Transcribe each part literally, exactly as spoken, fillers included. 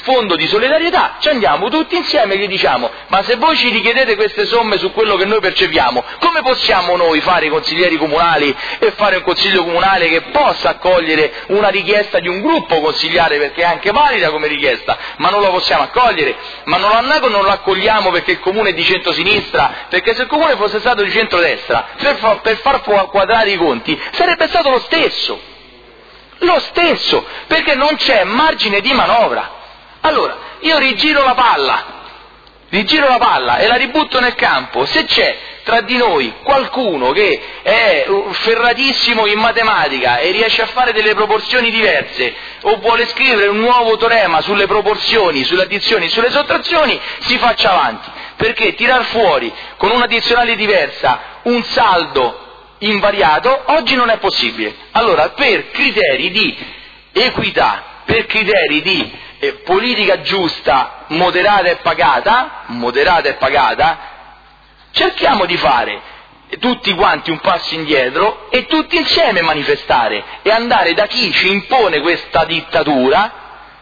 fondo di solidarietà, ci andiamo tutti insieme e gli diciamo: ma se voi ci richiedete queste somme su quello che noi percepiamo, come possiamo noi fare i consiglieri comunali e fare un consiglio comunale che possa accogliere una richiesta di un gruppo consigliare, perché è anche valida come richiesta, ma non lo possiamo accogliere? Ma non lo, non lo accogliamo perché il comune è di centrosinistra? Perché se il comune fosse stato di centrodestra, per, fa, per far quadrare i conti sarebbe stato lo stesso, lo stesso, perché non c'è margine di manovra. Allora, io rigiro la palla, rigiro la palla e la ributto nel campo. Se c'è tra di noi qualcuno che è ferratissimo in matematica e riesce a fare delle proporzioni diverse, o vuole scrivere un nuovo teorema sulle proporzioni, sulle addizioni, sulle sottrazioni, si faccia avanti, perché tirar fuori con un'addizionale diversa un saldo invariato oggi non è possibile. Allora, per criteri di equità, per criteri di eh, politica giusta, moderata e pagata, moderata e pagata, cerchiamo di fare tutti quanti un passo indietro e tutti insieme manifestare e andare da chi ci impone questa dittatura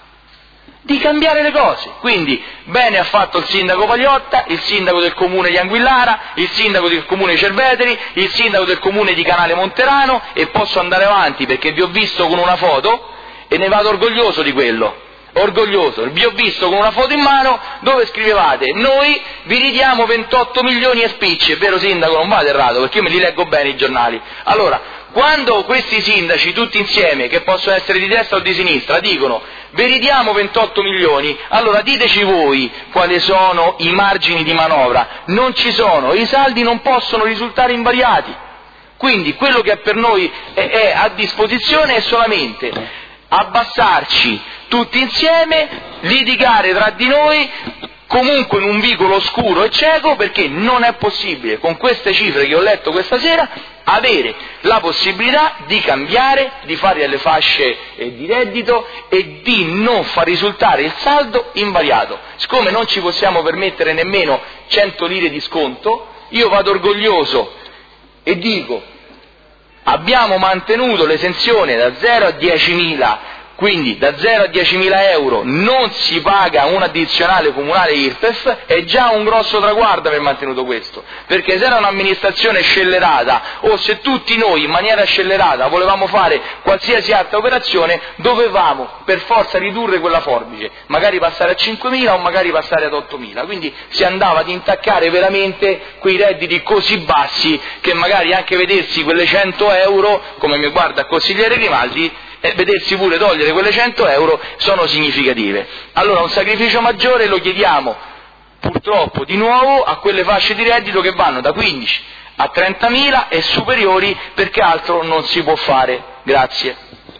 di cambiare le cose. Quindi bene ha fatto il sindaco Pagliotta, il sindaco del comune di Anguillara, il sindaco del comune di Cerveteri, il sindaco del comune di Canale Monterano, e posso andare avanti perché vi ho visto con una foto e ne vado orgoglioso di quello, orgoglioso, vi ho visto con una foto in mano dove scrivevate: noi vi ridiamo ventotto milioni e spicci. È vero sindaco, non vado errato, perché io me li leggo bene i giornali. Allora, quando questi sindaci tutti insieme, che possono essere di destra o di sinistra, dicono vi ridiamo ventotto milioni, allora diteci voi quali sono i margini di manovra. Non ci sono, i saldi non possono risultare invariati. Quindi quello che per noi è, è a disposizione è solamente abbassarci tutti insieme, litigare tra di noi, comunque in un vicolo oscuro e cieco, perché non è possibile, con queste cifre che ho letto questa sera, avere la possibilità di cambiare, di fare delle fasce eh, di reddito e di non far risultare il saldo invariato. Siccome non ci possiamo permettere nemmeno cento lire di sconto, io vado orgoglioso e dico: abbiamo mantenuto l'esenzione da zero a diecimila, quindi da zero a diecimila euro non si paga un addizionale comunale I R P E F, è già un grosso traguardo aver mantenuto questo, perché se era un'amministrazione scellerata, o se tutti noi in maniera scellerata volevamo fare qualsiasi altra operazione, dovevamo per forza ridurre quella forbice, magari passare a cinquemila o magari passare ad ottomila, quindi si andava ad intaccare veramente quei redditi così bassi che magari anche vedersi quelle cento euro, come mi guarda il consigliere Grimaldi, e vedersi pure togliere quelle cento euro sono significative. Allora un sacrificio maggiore lo chiediamo purtroppo di nuovo a quelle fasce di reddito che vanno da quindici a trentamila e superiori, perché altro non si può fare. Grazie.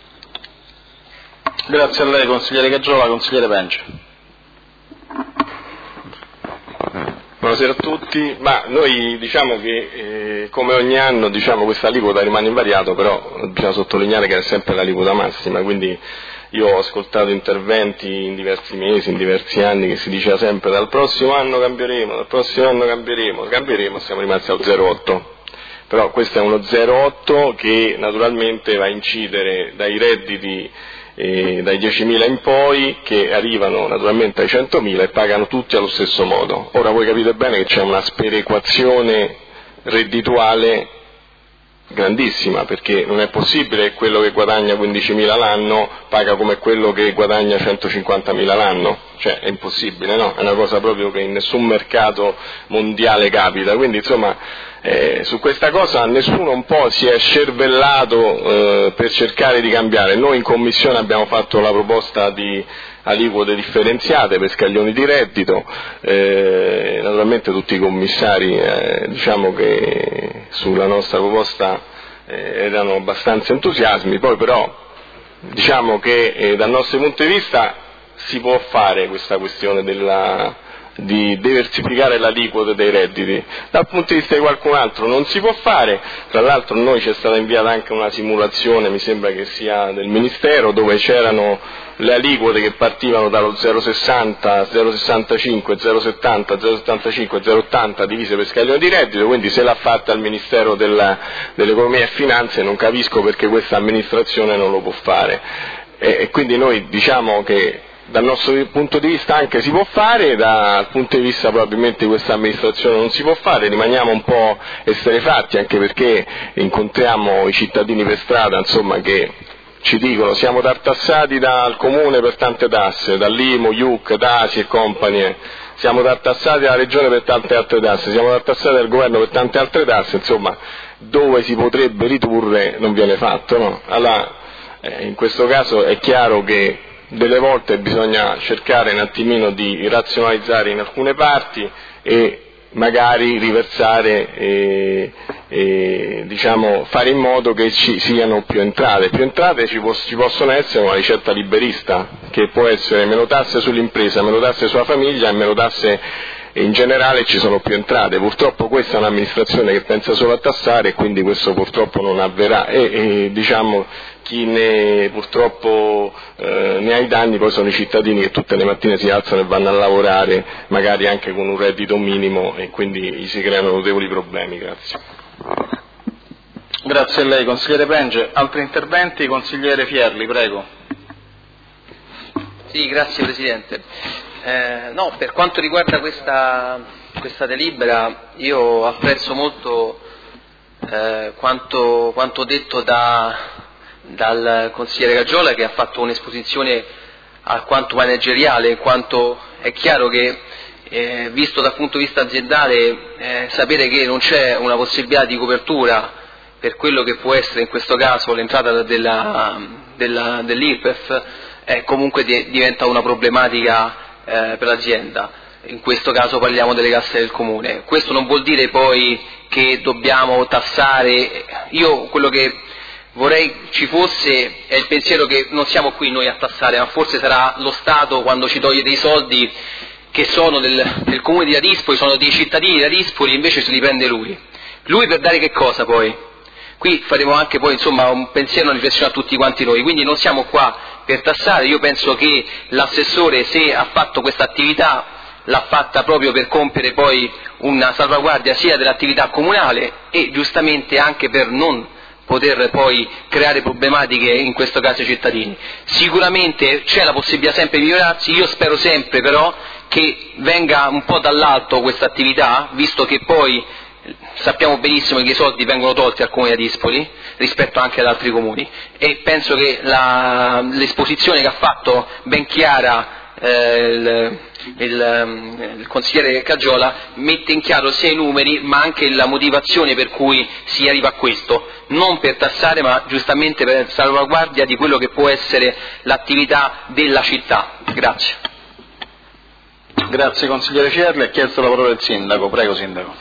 Grazie a lei consigliere Caggiola. Consigliere Pence. Buonasera a tutti, ma noi diciamo che eh, come ogni anno diciamo, questa aliquota rimane invariata, però bisogna sottolineare che è sempre l'aliquota massima, quindi io ho ascoltato interventi in diversi mesi, in diversi anni, che si diceva sempre dal prossimo anno cambieremo, dal prossimo anno cambieremo, cambieremo, siamo rimasti allo zero virgola otto, però questo è uno zero virgola otto che naturalmente va a incidere dai redditi E dai diecimila in poi, che arrivano naturalmente ai centomila e pagano tutti allo stesso modo. Ora voi capite bene che c'è una sperequazione reddituale grandissima, perché non è possibile che quello che guadagna quindicimila l'anno paga come quello che guadagna centocinquantamila l'anno, cioè è impossibile, no? È una cosa proprio che in nessun mercato mondiale capita, quindi insomma eh, su questa cosa nessuno un po' si è scervellato eh, per cercare di cambiare. Noi in commissione abbiamo fatto la proposta di aliquote differenziate per scaglioni di reddito, eh, naturalmente tutti i commissari eh, diciamo che sulla nostra proposta eh, erano abbastanza entusiasmi, poi però diciamo che eh, dal nostro punto di vista si può fare questa questione della di diversificare l'aliquota dei redditi, dal punto di vista di qualcun altro non si può fare. Tra l'altro noi ci è stata inviata anche una simulazione, mi sembra che sia del Ministero, dove c'erano le aliquote che partivano dallo zero virgola sessanta, zero virgola sessantacinque, zero virgola settanta, zero virgola settantacinque, zero virgola ottanta divise per scaglione di reddito, quindi se l'ha fatta il Ministero della, dell'Economia e Finanze non capisco perché questa amministrazione non lo può fare, e, e quindi noi diciamo che dal nostro punto di vista anche si può fare, dal punto di vista probabilmente di questa amministrazione non si può fare, rimaniamo un po' esterefatti anche perché incontriamo i cittadini per strada, insomma, che ci dicono siamo tartassati dal comune per tante tasse, dall'I M U, I U C, T A S I e compagnie, siamo tartassati dalla regione per tante altre tasse, siamo tartassati dal governo per tante altre tasse, insomma dove si potrebbe ridurre non viene fatto, no? Allora, eh, in questo caso è chiaro che delle volte bisogna cercare un attimino di razionalizzare in alcune parti e magari riversare e, e diciamo fare in modo che ci siano più entrate. Più entrate ci, po- ci possono essere una ricetta liberista, che può essere meno tasse sull'impresa, meno tasse sulla famiglia e meno tasse in generale, ci sono più entrate. Purtroppo questa è un'amministrazione che pensa solo a tassare e quindi questo purtroppo non avverrà e, e diciamo chi ne purtroppo eh, ne ha i danni poi sono i cittadini che tutte le mattine si alzano e vanno a lavorare magari anche con un reddito minimo e quindi gli si creano notevoli problemi. Grazie. Grazie a lei consigliere Penge. Altri interventi? Consigliere Fierli, prego. Sì, grazie Presidente. Eh, no, per quanto riguarda questa, questa delibera io apprezzo molto eh, quanto, quanto detto da, dal consigliere Caggiola, che ha fatto un'esposizione alquanto manageriale, in quanto è chiaro che eh, visto dal punto di vista aziendale eh, sapere che non c'è una possibilità di copertura per quello che può essere in questo caso l'entrata della, della, dell'I R P E F eh, comunque di, diventa una problematica eh, per l'azienda. In questo caso parliamo delle casse del comune. Questo non vuol dire poi che dobbiamo tassare. Io quello che vorrei ci fosse è il pensiero che non siamo qui noi a tassare, ma forse sarà lo Stato quando ci toglie dei soldi che sono del, del comune di Ladispoli, sono dei cittadini di Ladispoli, invece se li prende lui. Lui per dare che cosa poi? Qui faremo anche poi insomma un pensiero, una riflessione a tutti quanti noi, quindi non siamo qua per tassare. Io penso che l'assessore, se ha fatto questa attività, l'ha fatta proprio per compiere poi una salvaguardia sia dell'attività comunale e giustamente anche per non poter poi creare problematiche in questo caso ai cittadini. Sicuramente c'è la possibilità sempre di migliorarsi, io spero sempre però che venga un po' dall'alto questa attività, visto che poi sappiamo benissimo che i soldi vengono tolti al comune di Ladispoli rispetto anche ad altri comuni e penso che la, l'esposizione che ha fatto ben chiara eh, il, il, il consigliere Caggiola mette in chiaro sia i numeri ma anche la motivazione per cui si arriva a questo, non per tassare ma giustamente per salvaguardia di quello che può essere l'attività della città. Grazie. Grazie consigliere Fierli. Ha chiesto la parola il sindaco. Prego sindaco.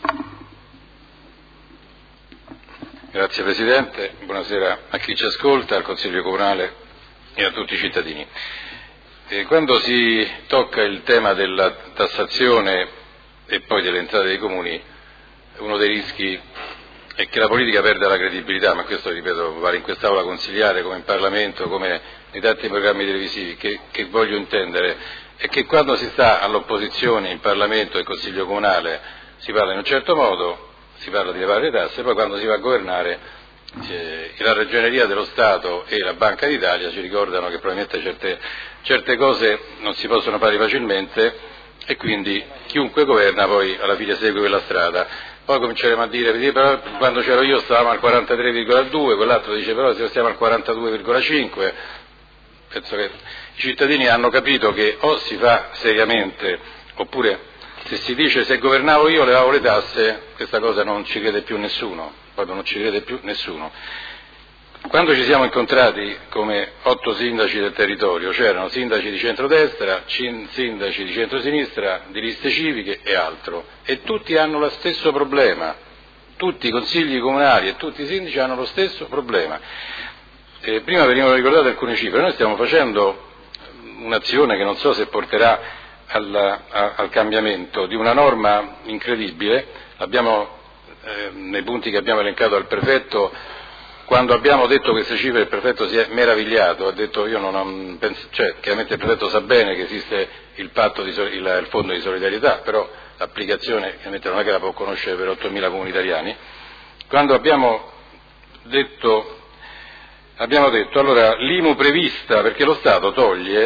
Grazie Presidente, buonasera a chi ci ascolta, al Consiglio Comunale e a tutti i cittadini. E quando si tocca il tema della tassazione e poi delle entrate dei comuni, uno dei rischi è che la politica perda la credibilità, ma questo ripeto vale in quest'Aula consigliare come in Parlamento, come nei tanti programmi televisivi, che, che voglio intendere è che quando si sta all'opposizione in Parlamento e Consiglio Comunale si parla in un certo modo, si parla di levare le tasse, poi quando si va a governare eh, la Ragioneria dello Stato e la Banca d'Italia ci ricordano che probabilmente certe, certe cose non si possono fare facilmente e quindi chiunque governa poi alla fine segue quella strada. Poi cominceremo a dire, però quando c'ero io stavamo al quarantatré virgola due, quell'altro dice però se stiamo al quarantadue virgola cinque, penso che i cittadini hanno capito che o si fa seriamente oppure se si dice se governavo io levavo le tasse, questa cosa non ci crede più nessuno, proprio non ci crede più nessuno. Quando ci siamo incontrati come otto sindaci del territorio, c'erano sindaci di centrodestra, sindaci di centrosinistra, di liste civiche e altro, e tutti hanno lo stesso problema, tutti i consigli comunali e tutti i sindaci hanno lo stesso problema. Eh, prima venivano ricordate alcune cifre, noi stiamo facendo un'azione che non so se porterà Al, a, al cambiamento di una norma incredibile. Abbiamo, eh, nei punti che abbiamo elencato al prefetto, quando abbiamo detto queste cifre il prefetto si è meravigliato, ha detto io non ho, penso, cioè chiaramente il prefetto sa bene che esiste il patto di il, il fondo di solidarietà, però l'applicazione chiaramente non è che la può conoscere per ottomila comuni italiani. Quando abbiamo detto, abbiamo detto allora l'I M U prevista, perché lo Stato toglie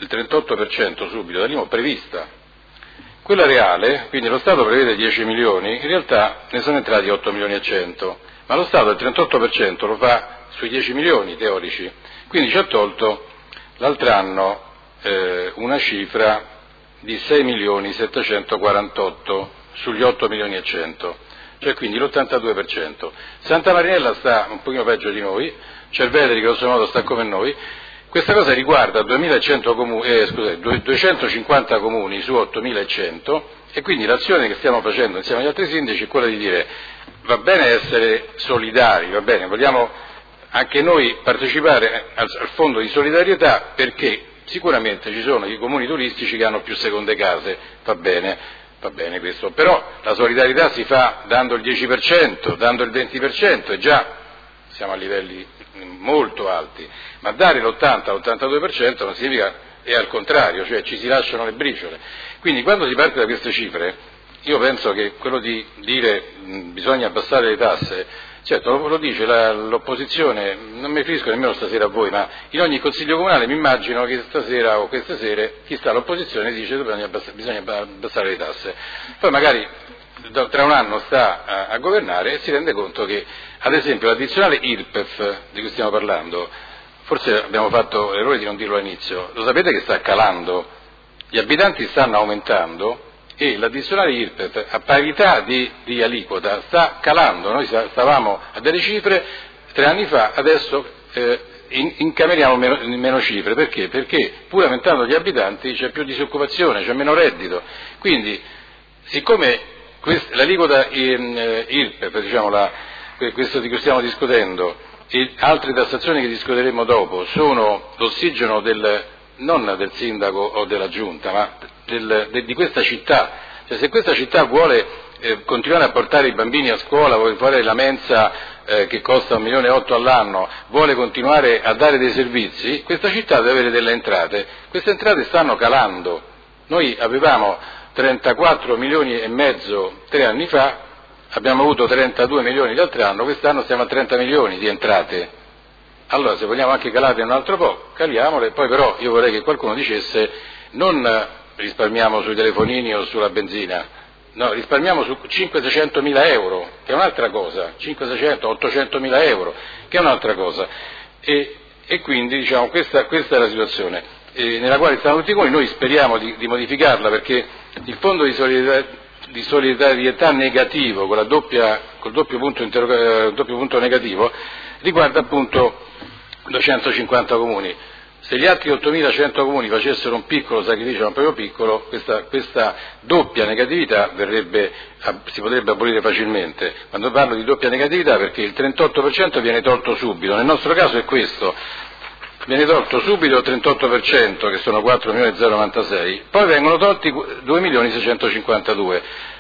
il trentotto per cento subito dall'I M U prevista. Quella reale, quindi lo Stato prevede dieci milioni, in realtà ne sono entrati otto milioni e cento, ma lo Stato il trentotto per cento lo fa sui dieci milioni teorici, quindi ci ha tolto l'altro anno eh, una cifra di sei milioni settecentoquarantotto sugli otto milioni e cento, cioè quindi l'ottantadue per cento. Santa Marinella sta un pochino peggio di noi, Cerveteri grosso modo sta come noi. Questa cosa riguarda duemilacento comuni, eh, scusate, duecentocinquanta comuni su ottomilacento, e quindi l'azione che stiamo facendo insieme agli altri sindaci è quella di dire: va bene essere solidari, va bene, vogliamo anche noi partecipare al, al fondo di solidarietà, perché sicuramente ci sono i comuni turistici che hanno più seconde case, va bene, va bene questo, però la solidarietà si fa dando il dieci per cento, dando il venti per cento, e già siamo a livelli molto alti, ma dare l'ottanta l'ottantadue per cento non significa, è al contrario, cioè ci si lasciano le briciole. Quindi quando si parte da queste cifre, io penso che quello di dire mh, bisogna abbassare le tasse, certo lo, lo dice la, l'opposizione, non mi riferisco nemmeno stasera a voi, ma in ogni consiglio comunale mi immagino che stasera o queste sere chi sta all'opposizione dice che bisogna abbassare, bisogna abbassare le tasse, poi magari tra un anno sta a, a governare e si rende conto che, ad esempio, l'addizionale I R P E F di cui stiamo parlando, forse abbiamo fatto l'errore di non dirlo all'inizio, lo sapete che sta calando, gli abitanti stanno aumentando e l'addizionale I R P E F a parità di, di aliquota sta calando. Noi stavamo a delle cifre tre anni fa, adesso eh, in, incameriamo meno, meno cifre, perché? Perché pur aumentando gli abitanti c'è più disoccupazione, c'è meno reddito, quindi siccome quest, l'aliquota eh, I R P E F, diciamo la, questo di cui stiamo discutendo, e altre tassazioni che discuteremo dopo, sono l'ossigeno del, non del sindaco o della giunta, ma del, de, di questa città. Cioè, se questa città vuole eh, continuare a portare i bambini a scuola, vuole fare la mensa eh, che costa un milione e otto all'anno, vuole continuare a dare dei servizi, questa città deve avere delle entrate. Queste entrate stanno calando. Noi avevamo trentaquattro milioni e mezzo tre anni fa, abbiamo avuto trentadue milioni l'altro anno, quest'anno siamo a trenta milioni di entrate. Allora, se vogliamo anche calarle un altro po', caliamole, poi però io vorrei che qualcuno dicesse: non risparmiamo sui telefonini o sulla benzina, no, risparmiamo su cinquecento seicento mila euro, che è un'altra cosa, cinquecento seicento ottocento mila euro, che è un'altra cosa. E, e quindi, diciamo, questa, questa è la situazione eh, nella quale stanno tutti i comuni. Noi speriamo di, di modificarla, perché il fondo di solidarietà di solidarietà negativo, con la doppia, col doppio punto, interroga, doppio punto negativo, riguarda appunto duecentocinquanta comuni. Se gli altri ottomilacento comuni facessero un piccolo sacrificio, non proprio piccolo, questa, questa doppia negatività verrebbe, si potrebbe abolire facilmente. Quando parlo di doppia negatività, perché il trentotto per cento viene tolto subito, nel nostro caso è questo, viene tolto subito il trentotto per cento, che sono quattro milioni zero novantasei, poi vengono tolti due milioni seicentocinquantadue.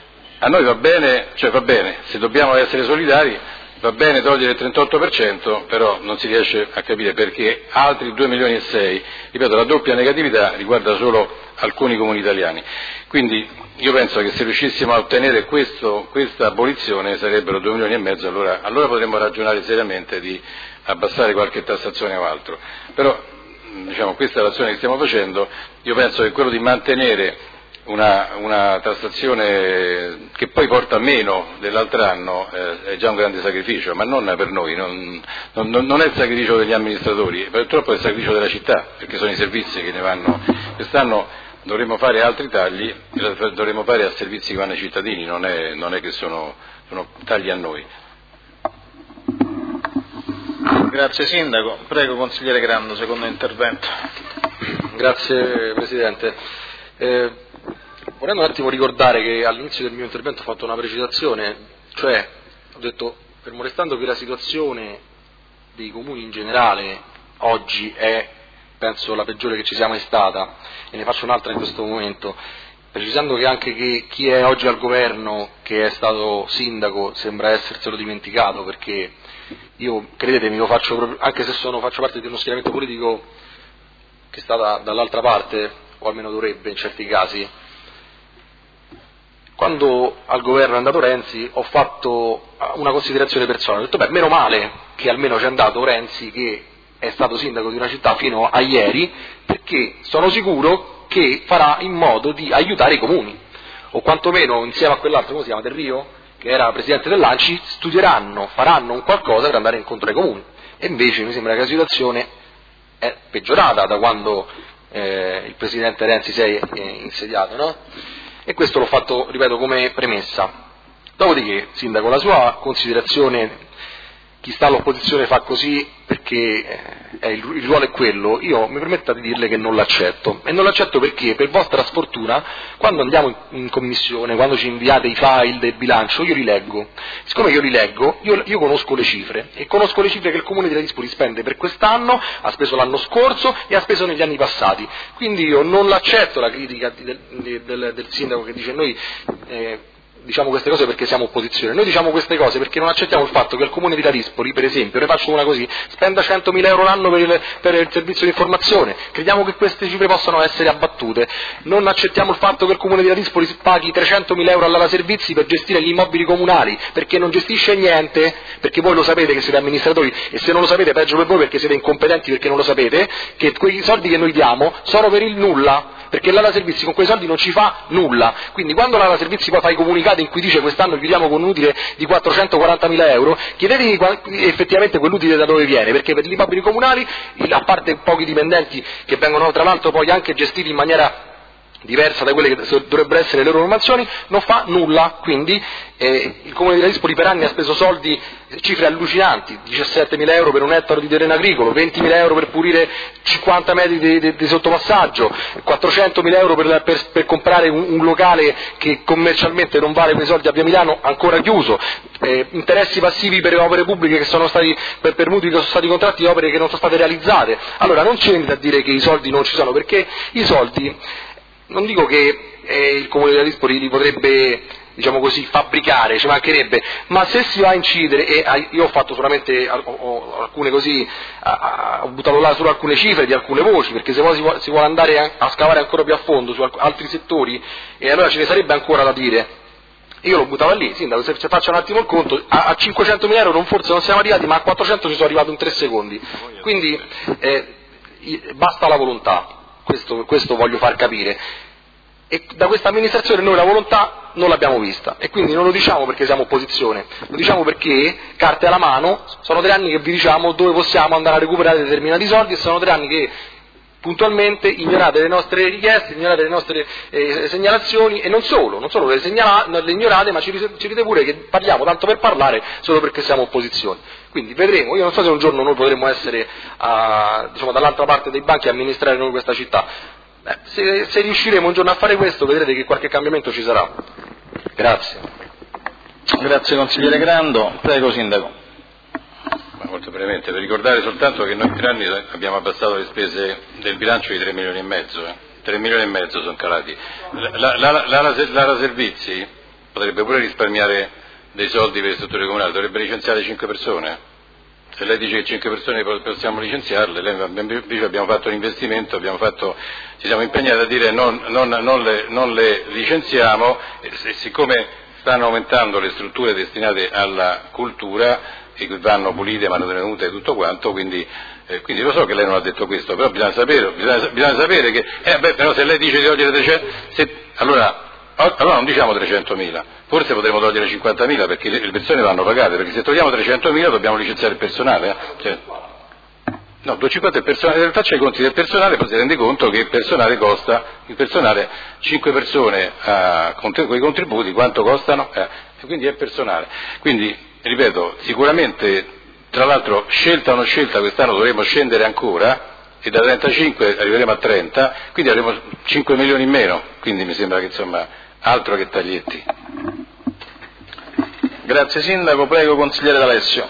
A noi va bene, cioè va bene, se dobbiamo essere solidari, va bene togliere il trentotto per cento, però non si riesce a capire perché altri due milioni e sei. Ripeto, la doppia negatività riguarda solo alcuni comuni italiani. Quindi io penso che se riuscissimo a ottenere questo, questa abolizione sarebbero due milioni e mezzo, allora, allora potremmo ragionare seriamente di abbassare qualche tassazione o altro. Però, diciamo, questa è l'azione che stiamo facendo. Io penso che quello di mantenere una, una tassazione che poi porta meno dell'altro anno eh, è già un grande sacrificio, ma non per noi, non, non, non è il sacrificio degli amministratori, purtroppo è il sacrificio della città, perché sono i servizi che ne vanno. Quest'anno dovremmo fare altri tagli, dovremmo fare a servizi che vanno ai cittadini, non è, non è che sono, sono tagli a noi. Grazie Sindaco. Prego Consigliere Grando, secondo intervento. Grazie Presidente. Eh, vorrei un attimo ricordare che all'inizio del mio intervento ho fatto una precisazione, cioè ho detto, fermo restando che la situazione dei comuni in generale oggi è, penso, la peggiore che ci sia mai stata, e ne faccio un'altra in questo momento, precisando che anche che chi è oggi al governo, che è stato sindaco, sembra esserselo dimenticato, perché io, credetemi, lo faccio proprio, anche se sono, faccio parte di uno schieramento politico che sta da, dall'altra parte, o almeno dovrebbe in certi casi. Quando al governo è andato Renzi ho fatto una considerazione personale, ho detto beh, meno male che almeno c'è andato Renzi, che è stato sindaco di una città fino a ieri, perché sono sicuro che farà in modo di aiutare i comuni, o quantomeno insieme a quell'altro, come si chiama, Del Rio, che era presidente dell'A N C I, studieranno, faranno un qualcosa per andare incontro ai comuni. E invece mi sembra che la situazione è peggiorata da quando eh, il presidente Renzi si è insediato, no? E questo l'ho fatto, ripeto, come premessa. Dopodiché, sindaco, la sua considerazione, chi sta all'opposizione fa così perché eh, il, il ruolo è quello, io mi permetta di dirle che non l'accetto. E non l'accetto perché, per vostra sfortuna, quando andiamo in, in commissione, quando ci inviate i file del bilancio, io li leggo. Siccome io li leggo, io, io conosco le cifre, e conosco le cifre che il Comune di Ladispoli spende per quest'anno, ha speso l'anno scorso e ha speso negli anni passati. Quindi io non l'accetto la critica del, del, del, del sindaco che dice noi... Eh, diciamo queste cose perché siamo opposizione, noi diciamo queste cose perché non accettiamo il fatto che il Comune di Ladispoli, per esempio, ne faccio una così, spenda centomila euro l'anno per il, per il servizio di informazione, crediamo che queste cifre possano essere abbattute, non accettiamo il fatto che il Comune di Ladispoli paghi trecentomila euro all'Ala Servizi per gestire gli immobili comunali, perché non gestisce niente, perché voi lo sapete che siete amministratori, e se non lo sapete peggio per voi perché siete incompetenti perché non lo sapete, che quei soldi che noi diamo sono per il nulla, perché l'Ala Servizi con quei soldi non ci fa nulla, quindi quando l'Ala Servizi poi fa i comunicati in cui dice quest'anno chiudiamo con un utile di quattrocentoquarantamila euro, chiedetevi effettivamente quell'utile da dove viene, perché per gli immobili comunali, a parte pochi dipendenti che vengono tra l'altro poi anche gestiti in maniera diversa da quelle che dovrebbero essere le loro mansioni, non fa nulla. Quindi eh, il Comune di Ladispoli per anni ha speso soldi, cifre allucinanti, diciassettemila euro per un ettaro di terreno agricolo, ventimila euro per pulire cinquanta metri di, di, di sottopassaggio, quattrocentomila euro per, per, per comprare un, un locale che commercialmente non vale quei soldi a Via Milano, ancora chiuso, eh, interessi passivi per opere pubbliche che sono stati, per, per mutui che sono stati contratti, opere che non sono state realizzate. Allora non c'è da dire che i soldi non ci sono, perché i soldi, non dico che eh, il Comune di Ladispoli li potrebbe, diciamo così, fabbricare, ci mancherebbe, ma se si va a incidere, e eh, io ho fatto solamente ho, ho, alcune così, a, ho buttato là solo alcune cifre di alcune voci, perché se poi si vuole, si vuole andare a, a scavare ancora più a fondo su altri settori, e allora ce ne sarebbe ancora da dire. Io lo buttavo lì, sindaco, se, se faccio un attimo il conto, a, a cinquecentomila euro non, forse non siamo arrivati, ma a quattrocento ci sono arrivato in tre secondi, quindi eh, basta la volontà. Questo, questo voglio far capire, e da questa amministrazione noi la volontà non l'abbiamo vista, e quindi non lo diciamo perché siamo opposizione, lo diciamo perché, carte alla mano, sono tre anni che vi diciamo dove possiamo andare a recuperare determinati soldi, e sono tre anni che puntualmente ignorate le nostre richieste, ignorate le nostre eh, segnalazioni, e non solo, non solo le, segnala, le ignorate, ma ci, ci dite pure che parliamo tanto per parlare solo perché siamo opposizione. Quindi vedremo, io non so se un giorno noi potremo essere a, diciamo, dall'altra parte dei banchi a amministrare noi questa città. Beh, se, se riusciremo un giorno a fare questo, vedrete che qualche cambiamento ci sarà. Grazie. Grazie consigliere Grando. Prego sindaco. Ma molto brevemente, per ricordare soltanto che noi in tre anni abbiamo abbassato le spese del bilancio di tre milioni e mezzo, eh? tre milioni e mezzo sono calati. La, la, la, la, l'Ala Servizi potrebbe pure risparmiare dei soldi per le strutture comunali, dovrebbe licenziare cinque persone. Se lei dice che cinque persone possiamo licenziarle, lei, invece abbiamo fatto un investimento, abbiamo fatto, ci siamo impegnati a dire non, non, non, le, non le licenziamo, e, e siccome stanno aumentando le strutture destinate alla cultura, e vanno pulite, mantenute e tutto quanto, quindi, eh, quindi lo so che lei non ha detto questo, però bisogna sapere, bisogna, bisogna sapere che, eh, beh, però se lei dice di togliere trecento, se, allora, allora non diciamo trecentomila, forse potremmo togliere cinquantamila perché le, le persone vanno pagate, perché se togliamo trecentomila dobbiamo licenziare il personale, eh? Cioè, no, duecentocinquanta il personale, faccia i conti del personale, poi si rende conto che il personale costa, il personale, cinque persone a quei contributi, quanto costano? Eh, e quindi è personale. Quindi, ripeto, sicuramente, tra l'altro, scelta o non scelta, quest'anno dovremo scendere ancora, e da trentacinque arriveremo a trenta, quindi avremo cinque milioni in meno, quindi mi sembra che insomma, altro che taglietti. Grazie sindaco, prego consigliere D'Alessio.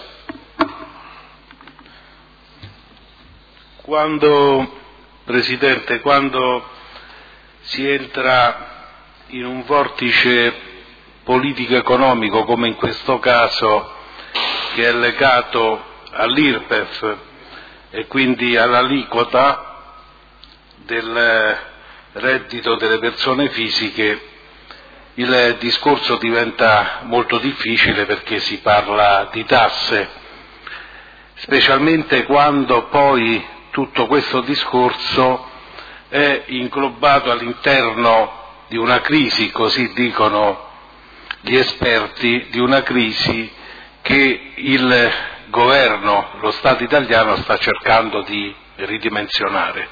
Quando, Presidente, quando si entra in un vortice politico-economico come in questo caso, che è legato all'I R P E F e quindi all'aliquota del reddito delle persone fisiche, il discorso diventa molto difficile perché si parla di tasse. specialmente quando poi tutto questo discorso è inglobato all'interno di una crisi, così dicono gli esperti, di una crisi che il governo, lo Stato italiano sta cercando di ridimensionare.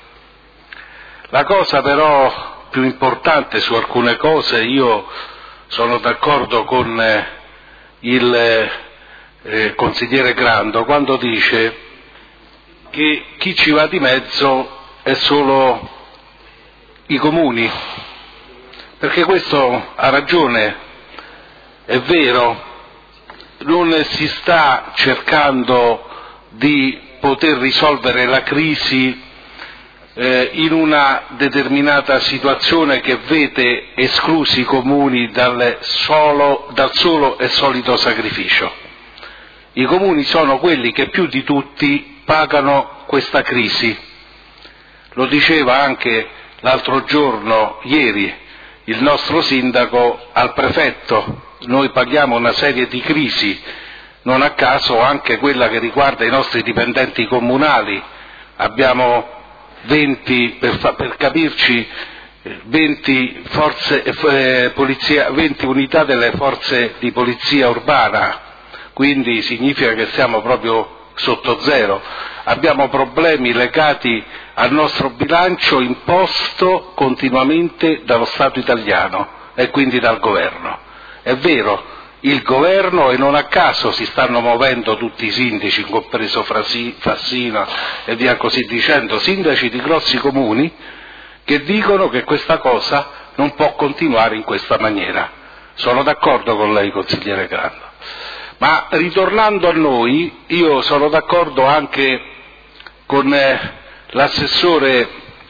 La cosa però più importante su alcune cose, io sono d'accordo con eh, il eh, consigliere Grando quando dice che chi ci va di mezzo è solo i comuni, perché questo ha ragione, è vero, non si sta cercando di poter risolvere la crisi eh, in una determinata situazione che vede esclusi i comuni dal solo, dal solo e solito sacrificio. I comuni sono quelli che più di tutti pagano questa crisi. Lo diceva anche l'altro giorno, ieri, il nostro sindaco al prefetto. Noi paghiamo una serie di crisi, non a caso anche quella che riguarda i nostri dipendenti comunali. Abbiamo venti, per, fa, per capirci, venti, forze, eh, polizia, venti unità delle forze di polizia urbana, quindi significa che siamo proprio sotto zero. Abbiamo problemi legati al nostro bilancio imposto continuamente dallo Stato italiano e quindi dal governo. È vero, il governo, e non a caso si stanno muovendo tutti i sindaci, compreso Fassino e via così dicendo, sindaci di grossi comuni, che dicono che questa cosa non può continuare in questa maniera. Sono d'accordo con lei, consigliere Grando. Ma ritornando a noi, io sono d'accordo anche con eh, l'assessore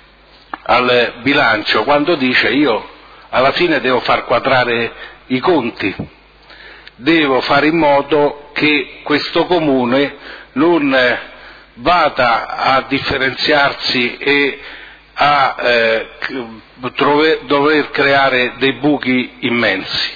al bilancio quando dice io alla fine devo far quadrare i conti, devo fare in modo che questo comune non eh, vada a differenziarsi e a eh, trover, dover creare dei buchi immensi.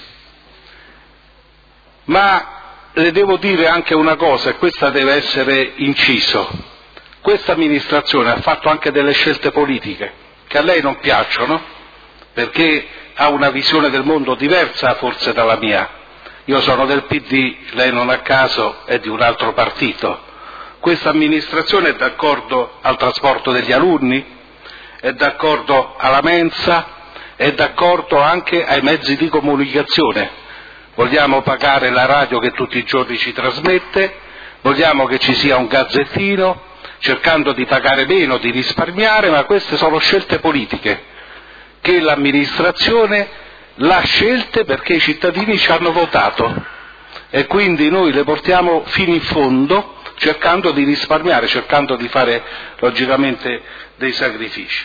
Ma le devo dire anche una cosa, e questa deve essere inciso: questa amministrazione ha fatto anche delle scelte politiche che a lei non piacciono, perché ha una visione del mondo diversa forse dalla mia. Io sono del P D, lei non a caso è di un altro partito. Questa amministrazione è d'accordo al trasporto degli alunni, è d'accordo alla mensa, è d'accordo anche ai mezzi di comunicazione. Vogliamo pagare la radio che tutti i giorni ci trasmette, vogliamo che ci sia un gazzettino, cercando di pagare meno, di risparmiare, ma queste sono scelte politiche che l'amministrazione l'ha scelte perché i cittadini ci hanno votato e quindi noi le portiamo fino in fondo cercando di risparmiare, cercando di fare logicamente dei sacrifici.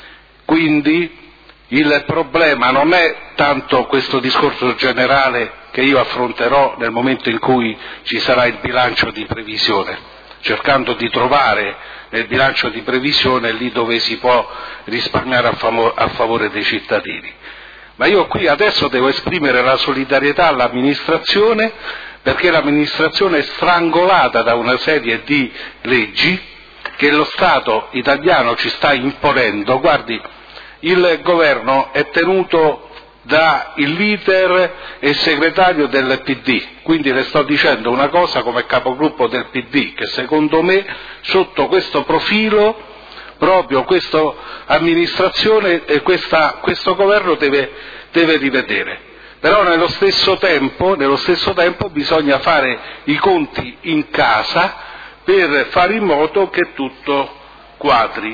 Quindi il problema non è tanto questo discorso generale che io affronterò nel momento in cui ci sarà il bilancio di previsione, cercando di trovare nel bilancio di previsione lì dove si può risparmiare a, famo- a favore dei cittadini. Ma io qui adesso devo esprimere la solidarietà all'amministrazione, perché l'amministrazione è strangolata da una serie di leggi che lo Stato italiano ci sta imponendo. Guardi, il governo è tenuto da il leader e segretario del P D, quindi le sto dicendo una cosa come capogruppo del P D, che secondo me sotto questo profilo proprio questa amministrazione e questa, questo governo deve, deve rivedere. Però nello stesso tempo, nello stesso tempo bisogna fare i conti in casa per fare in modo che tutto quadri.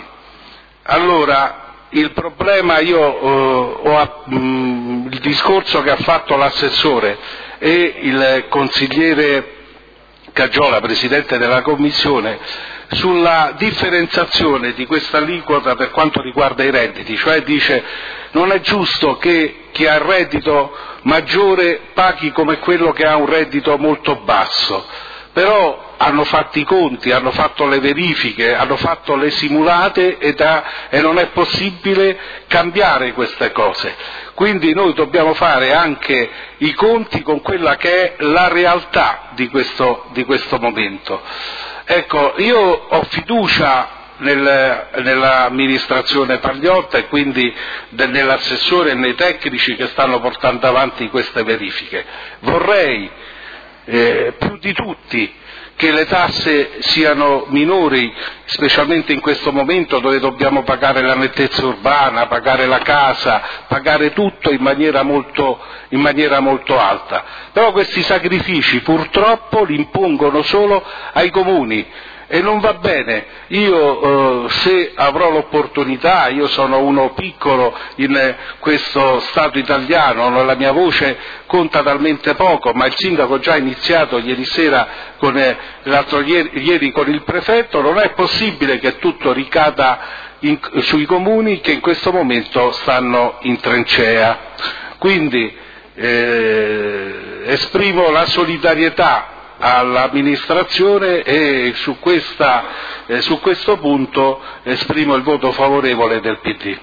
Allora, il problema, io eh, ho mh, il discorso che ha fatto l'assessore e il consigliere Cagiola, presidente della commissione, sulla differenziazione di questa aliquota per quanto riguarda i redditi, cioè dice non è giusto che chi ha il reddito maggiore paghi come quello che ha un reddito molto basso, però hanno fatto i conti, hanno fatto le verifiche, hanno fatto le simulate e, da, e non è possibile cambiare queste cose. Quindi noi dobbiamo fare anche i conti con quella che è la realtà di questo, di questo momento. Ecco, io ho fiducia nel, nell'amministrazione Pagliotta e quindi de, nell'assessore e nei tecnici che stanno portando avanti queste verifiche. Vorrei eh, più di tutti che le tasse siano minori, specialmente in questo momento dove dobbiamo pagare la nettezza urbana, pagare la casa, pagare tutto in maniera molto, in maniera molto alta. Però questi sacrifici purtroppo li impongono solo ai comuni. E non va bene, io eh, se avrò l'opportunità, io sono uno piccolo in eh, questo Stato italiano, la mia voce conta talmente poco, ma il sindaco ha già iniziato ieri sera, con, eh, l'altro ieri, ieri con il prefetto, non è possibile che tutto ricada in, sui comuni che in questo momento stanno in trincea. Quindi eh, esprimo la solidarietà all'amministrazione e su, questa, eh, su questo punto esprimo il voto favorevole del P D.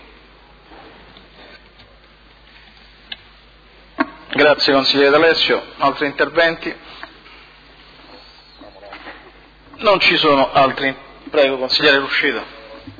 Grazie consigliere D'Alessio. Altri interventi? Non ci sono altri. Prego consigliere Ruscito.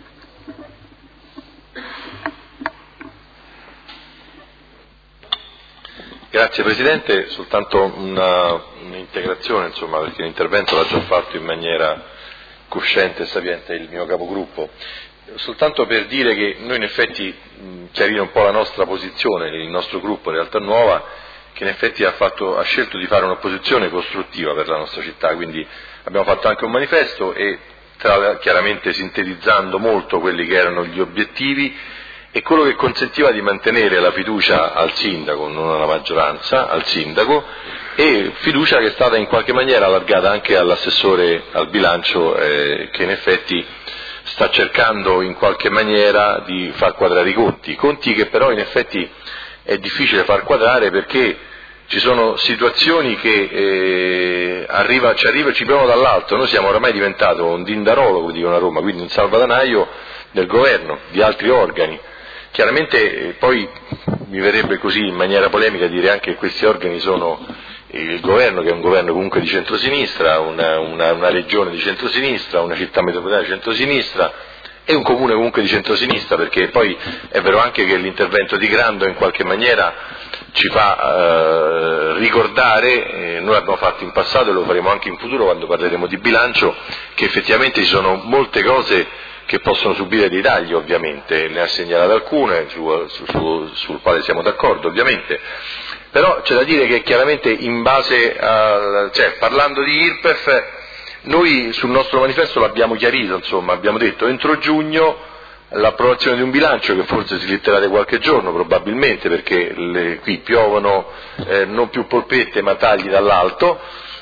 Grazie Presidente, soltanto una, un'integrazione, insomma, perché l'intervento l'ha già fatto in maniera cosciente e sapiente il mio capogruppo, soltanto per dire che noi in effetti, mh, chiarire un po' la nostra posizione, il nostro gruppo Realtà Nuova, che in effetti ha, fatto, ha scelto di fare un'opposizione costruttiva per la nostra città, quindi abbiamo fatto anche un manifesto e tra, chiaramente sintetizzando molto quelli che erano gli obiettivi e quello che consentiva di mantenere la fiducia al sindaco, non alla maggioranza, al sindaco, e fiducia che è stata in qualche maniera allargata anche all'assessore al bilancio eh, che in effetti sta cercando in qualche maniera di far quadrare i conti, conti che però in effetti è difficile far quadrare perché ci sono situazioni che eh, arriva, ci arriva, ci piovono dall'alto. Noi siamo oramai diventato un dindarolo, come dicono a Roma, quindi un salvadanaio del governo, di altri organi. Chiaramente eh, poi mi verrebbe così in maniera polemica dire anche che questi organi sono il governo, che è un governo comunque di centrosinistra, una, una, una regione di centrosinistra, una città metropolitana di centrosinistra e un comune comunque di centrosinistra, perché poi è vero anche che l'intervento di Grando in qualche maniera ci fa eh, ricordare, eh, noi abbiamo fatto in passato e lo faremo anche in futuro quando parleremo di bilancio, che effettivamente ci sono molte cose che possono subire dei tagli, ovviamente, ne ha segnalate alcune su, su, su, sul quale siamo d'accordo ovviamente, però c'è da dire che chiaramente in base a, cioè parlando di I R P E F, noi sul nostro manifesto l'abbiamo chiarito, insomma, abbiamo detto entro giugno l'approvazione di un bilancio che forse si slitterà di qualche giorno probabilmente perché le, qui piovono eh, non più polpette ma tagli dall'alto,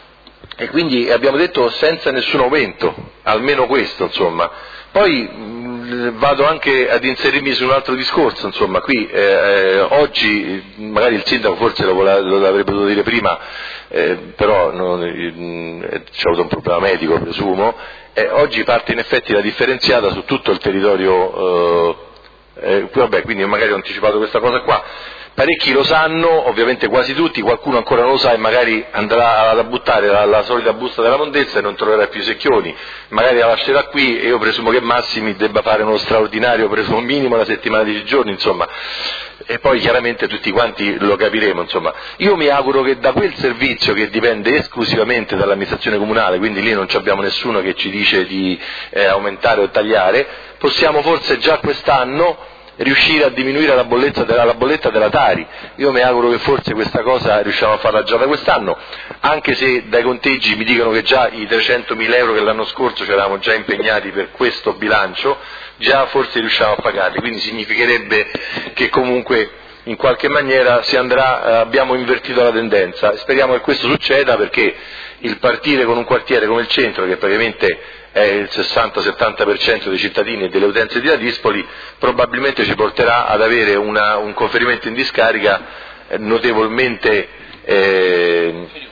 e quindi abbiamo detto senza nessun aumento, almeno questo, insomma. Poi mh, vado anche ad inserirmi su un altro discorso, insomma, qui eh, eh, oggi magari il sindaco forse lo, lo avrebbe potuto dire prima, eh, però non, eh, c'è avuto un problema medico presumo, eh, oggi parte in effetti la differenziata su tutto il territorio, eh, eh, vabbè, quindi magari ho anticipato questa cosa qua. Parecchi lo sanno, ovviamente quasi tutti, qualcuno ancora non lo sa e magari andrà a buttare la, la solita busta della mondezza e non troverà più i secchioni, magari la lascerà qui e io presumo che Massimi debba fare uno straordinario, presumo minimo una settimana di giorni, insomma, e poi chiaramente tutti quanti lo capiremo, insomma. Io mi auguro che da quel servizio che dipende esclusivamente dall'amministrazione comunale, quindi lì non abbiamo nessuno che ci dice di eh, aumentare o tagliare, possiamo forse già quest'anno riuscire a diminuire la bolletta della, la bolletta della Tari. Io mi auguro che forse questa cosa riusciamo a farla già da quest'anno, anche se dai conteggi mi dicono che già i trecentomila euro che l'anno scorso ci eravamo già impegnati per questo bilancio, già forse riusciamo a pagarli, quindi significherebbe che comunque in qualche maniera si andrà, eh, abbiamo invertito la tendenza. Speriamo che questo succeda perché il partire con un quartiere come il centro, che praticamente è il sessanta settanta per cento dei cittadini e delle utenze di Ladispoli, probabilmente ci porterà ad avere una, un conferimento in discarica eh, notevolmente eh,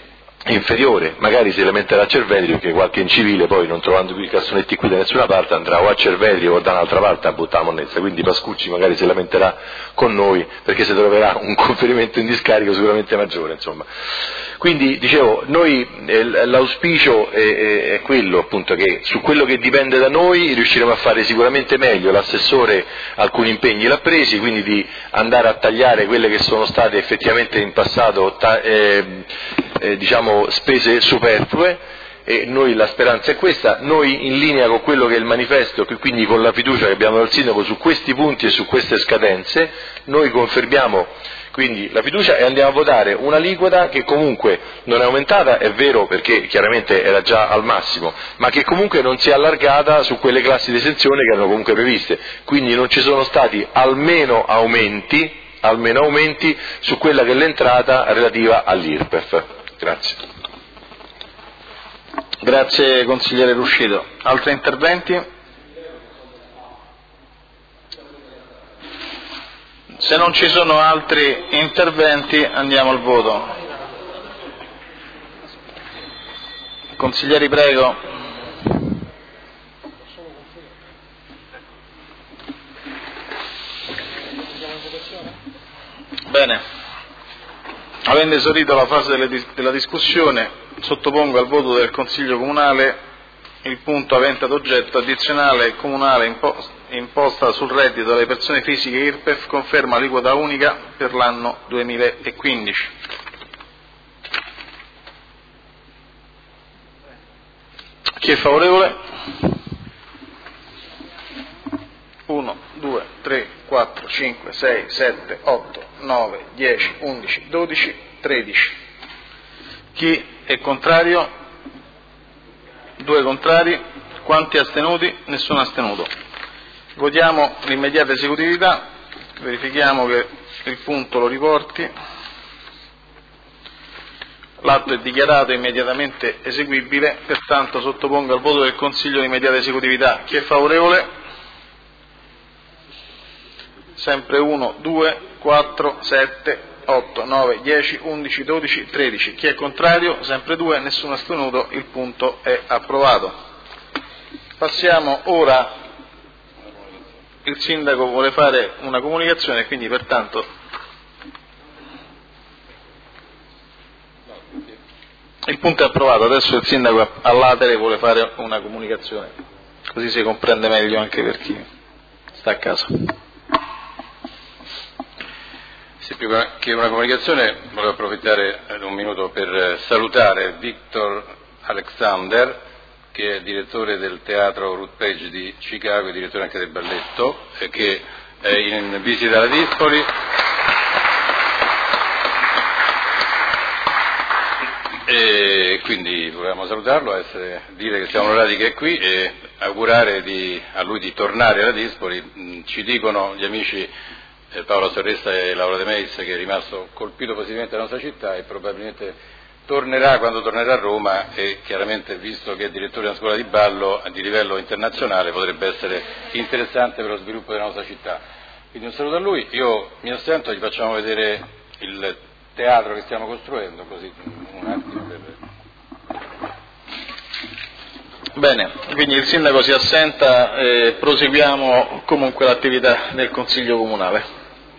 inferiore, magari si lamenterà a Cervetri perché qualche incivile poi, non trovando più i cassonetti qui da nessuna parte, andrà o a Cervetri o da un'altra parte a buttare la monnezza, quindi Pascucci magari si lamenterà con noi perché si troverà un conferimento in discarico sicuramente maggiore, insomma. Quindi dicevo, noi eh, l'auspicio è, è, è quello appunto, che su quello che dipende da noi riusciremo a fare sicuramente meglio. L'assessore alcuni impegni l'ha presi, quindi di andare a tagliare quelle che sono state effettivamente in passato ta- eh, eh, diciamo spese superflue, e noi la speranza è questa. Noi, in linea con quello che è il manifesto, quindi con la fiducia che abbiamo dal sindaco su questi punti e su queste scadenze, noi confermiamo quindi la fiducia e andiamo a votare un'aliquota che comunque non è aumentata, è vero, perché chiaramente era già al massimo, ma che comunque non si è allargata su quelle classi di esenzione che erano comunque previste, quindi non ci sono stati almeno aumenti, almeno aumenti su quella che è l'entrata relativa all'I R P E F. Grazie. Grazie consigliere Ruscito. Altri interventi? Se non ci sono altri interventi andiamo al voto. Consiglieri, prego. Bene. Avendo esaurito la fase delle, della discussione, sottopongo al voto del Consiglio Comunale il punto avente ad oggetto addizionale comunale imposta, imposta sul reddito delle persone fisiche I R P E F, conferma aliquota unica per l'anno duemilaquindici. Chi è favorevole? uno, due, tre, quattro, cinque, sei, sette, otto, nove, dieci, undici, dodici, tredici. Chi è contrario? Due contrari. Quanti astenuti? Nessuno astenuto. Votiamo l'immediata esecutività, verifichiamo che il punto lo riporti. L'atto è dichiarato immediatamente eseguibile, pertanto sottopongo al voto del Consiglio l'immediata esecutività. Chi è favorevole? Sempre uno, due, quattro, sette, otto, nove, dieci, undici, dodici, tredici. Chi è contrario? Sempre due, nessuno astenuto. Il punto è approvato. Passiamo ora, il sindaco vuole fare una comunicazione, quindi pertanto il punto è approvato. Adesso il sindaco all'atere vuole fare una comunicazione, così si comprende meglio anche per chi sta a casa. Sì, più che una comunicazione volevo approfittare di un minuto per salutare Victor Alexander, che è direttore del teatro Ruth Page di Chicago e direttore anche del balletto, e che è in visita alla Dispoli. E quindi volevamo salutarlo, essere, dire che siamo onorati che è qui e augurare di, a lui di tornare alla Dispoli. Ci dicono gli amici eh, Paolo Sorresta e Laura De Meis che è rimasto colpito positivamente dalla nostra città e probabilmente tornerà quando tornerà a Roma, e chiaramente, visto che è direttore di una scuola di ballo di livello internazionale, potrebbe essere interessante per lo sviluppo della nostra città. Quindi un saluto a lui. Io mi assento, gli facciamo vedere il teatro che stiamo costruendo, così un attimo per... Bene, quindi il sindaco si assenta e proseguiamo comunque l'attività del Consiglio Comunale.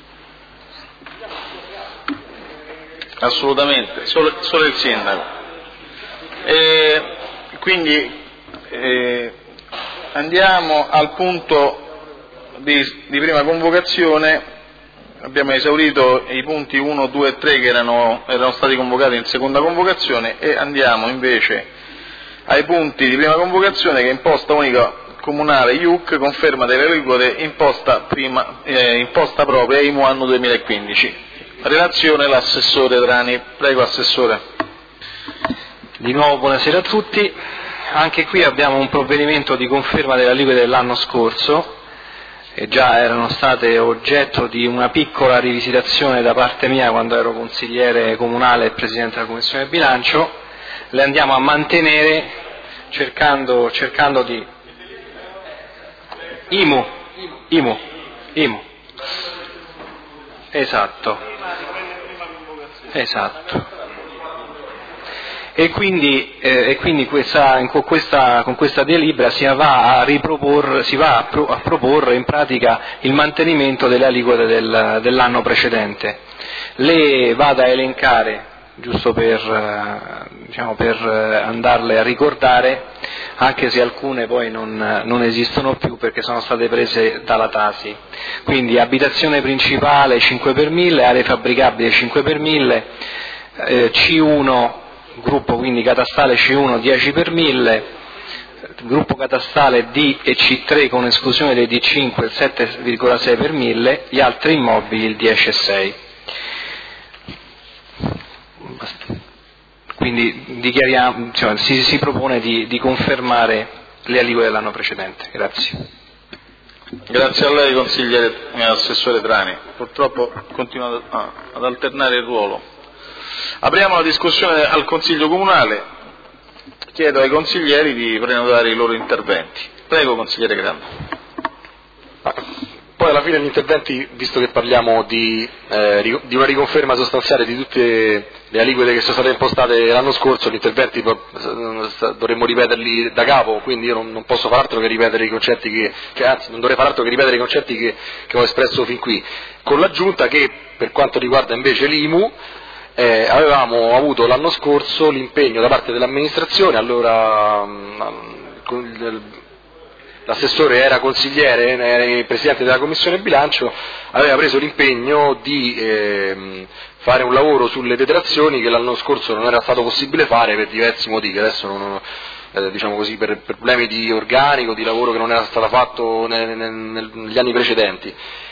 Assolutamente, solo, solo il sindaco. E quindi eh, andiamo al punto di, di prima convocazione. Abbiamo esaurito i punti uno, due e tre che erano, erano stati convocati in seconda convocazione, e andiamo invece ai punti di prima convocazione, che è imposta unica comunale I U C, conferma delle aliquote imposta, prima, eh, imposta propria I M U anno duemilaquindici. Relazione l'assessore Drani. Prego, assessore. Di nuovo buonasera a tutti. Anche qui abbiamo un provvedimento di conferma delle aliquote dell'anno scorso, che già erano state oggetto di una piccola rivisitazione da parte mia quando ero consigliere comunale e presidente della Commissione Bilancio. Le andiamo a mantenere cercando, cercando di... I M U, I M U, I M U. Esatto. Esatto. e quindi, eh, e quindi questa, con, questa, con questa delibera si va a riproporre, si va a, pro, a proporre in pratica il mantenimento delle aliquote del, dell'anno precedente. Le vado a elencare, giusto per, diciamo, per andarle a ricordare, anche se alcune poi non, non esistono più perché sono state prese dalla Tasi. Quindi abitazione principale cinque per mille, aree fabbricabili cinque per mille, eh, C uno, gruppo quindi catastale C uno dieci per mille, gruppo catastale D e C tre con esclusione dei D cinque il sette virgola sei per mille, gli altri immobili il dieci virgola sei. Quindi dichiariamo, cioè, si, si propone di, di confermare le aliquote dell'anno precedente. Grazie. Grazie a lei, consigliere e assessore Trani. Purtroppo continua ad alternare il ruolo. Apriamo la discussione al Consiglio Comunale. Chiedo ai consiglieri di prenotare i loro interventi. Prego, consigliere Grando. Poi alla fine gli interventi, visto che parliamo di, eh, di una riconferma sostanziale di tutte le aliquote che sono state impostate l'anno scorso, gli interventi dovremmo ripeterli da capo, quindi io non, non posso far altro che ripetere i concetti che, che anzi non dovrei far altro che ripetere i concetti che, che ho espresso fin qui, con l'aggiunta che per quanto riguarda invece l'I M U eh, avevamo avuto l'anno scorso l'impegno da parte dell'amministrazione, allora mh, l'assessore era consigliere, era presidente della commissione bilancio, aveva preso l'impegno di eh, fare un lavoro sulle detrazioni che l'anno scorso non era stato possibile fare per diversi motivi, adesso non, eh, diciamo così, per, per problemi di organico, di lavoro che non era stato fatto nel, nel, negli anni precedenti.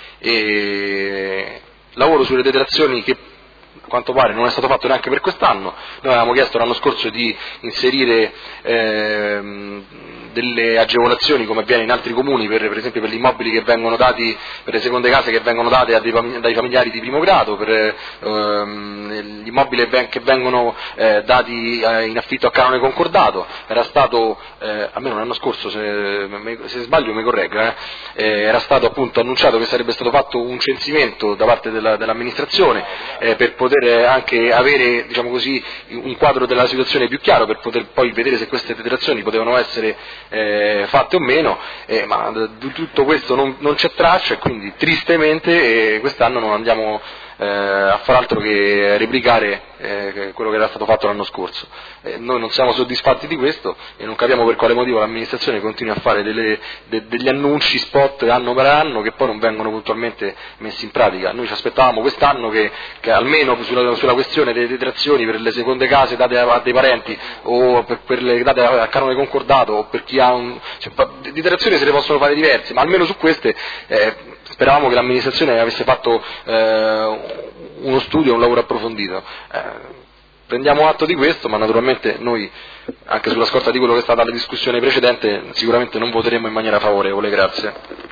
E lavoro sulle detrazioni che a quanto pare non è stato fatto neanche per quest'anno. Noi avevamo chiesto l'anno scorso di inserire ehm, delle agevolazioni come avviene in altri comuni, per, per esempio per gli immobili che vengono dati, per le seconde case che vengono date a dei, dai familiari di primo grado, per ehm, gli immobili che vengono eh, dati eh, in affitto a canone concordato. Era stato, eh, almeno l'anno scorso, se, se sbaglio mi corregga, eh, eh, era stato appunto annunciato che sarebbe stato fatto un censimento da parte della, dell'amministrazione eh, per poter anche avere, diciamo così, un quadro della situazione più chiaro, per poter poi vedere se queste detrazioni potevano essere eh, fatte o meno, eh, ma di tutto questo non, non c'è traccia e quindi tristemente eh, quest'anno non andiamo eh, a far altro che replicare eh, quello che era stato fatto l'anno scorso. Eh, noi non siamo soddisfatti di questo e non capiamo per quale motivo l'amministrazione continui a fare delle, de, degli annunci spot anno per anno che poi non vengono puntualmente messi in pratica. Noi ci aspettavamo quest'anno che, che almeno sulla, sulla questione delle detrazioni per le seconde case date a, a dei parenti o per, per le date a, a canone concordato o per chi ha un... Cioè, di detrazioni se ne possono fare diverse, ma almeno su queste eh, speravamo che l'amministrazione avesse fatto eh, uno studio, un lavoro approfondito. Eh, prendiamo atto di questo, ma naturalmente noi, anche sulla scorta di quello che è stata la discussione precedente, sicuramente non voteremo in maniera favorevole. Grazie.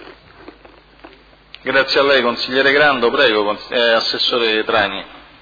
Grazie a lei, consigliere Grando. Prego, eh, assessore Trani.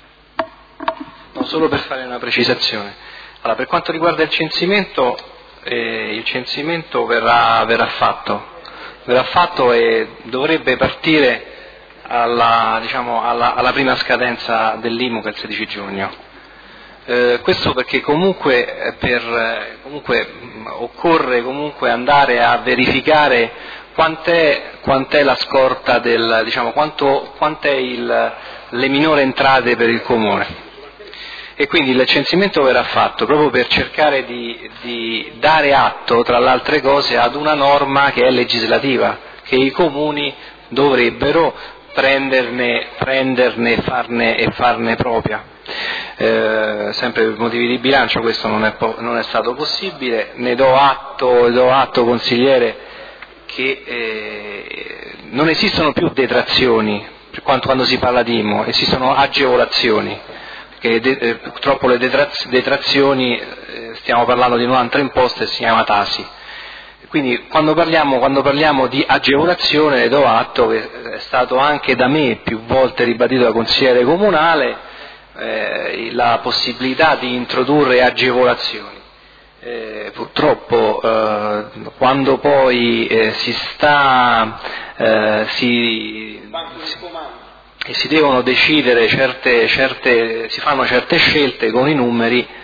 No, solo per fare una precisazione. Allora, per quanto riguarda il censimento, eh, il censimento verrà, verrà fatto. verrà fatto e dovrebbe partire alla, diciamo, alla, alla prima scadenza dell'I M U, che è il sedici giugno. Eh, questo perché comunque, per, comunque occorre comunque andare a verificare quant'è, quant'è la scorta del, diciamo, quanto, quant'è il, le minori entrate per il comune. E quindi il censimento verrà fatto proprio per cercare di, di dare atto, tra le altre cose, ad una norma che è legislativa, che i comuni dovrebbero prenderne, prenderne farne, e farne propria. Eh, sempre per motivi di bilancio questo non è, non è stato possibile, ne do atto, do atto consigliere, che eh, non esistono più detrazioni per quanto, quando si parla di I M U, esistono agevolazioni. Che de, eh, purtroppo le detraz, detrazioni, eh, stiamo parlando di un'altra imposta e si chiama Tasi. Quindi quando parliamo, quando parliamo di agevolazione do atto che è stato anche da me più volte ribadito da consigliere comunale eh, la possibilità di introdurre agevolazioni. Eh, purtroppo eh, quando poi eh, si sta eh, si, si e si devono decidere certe, certe, si fanno certe scelte con i numeri,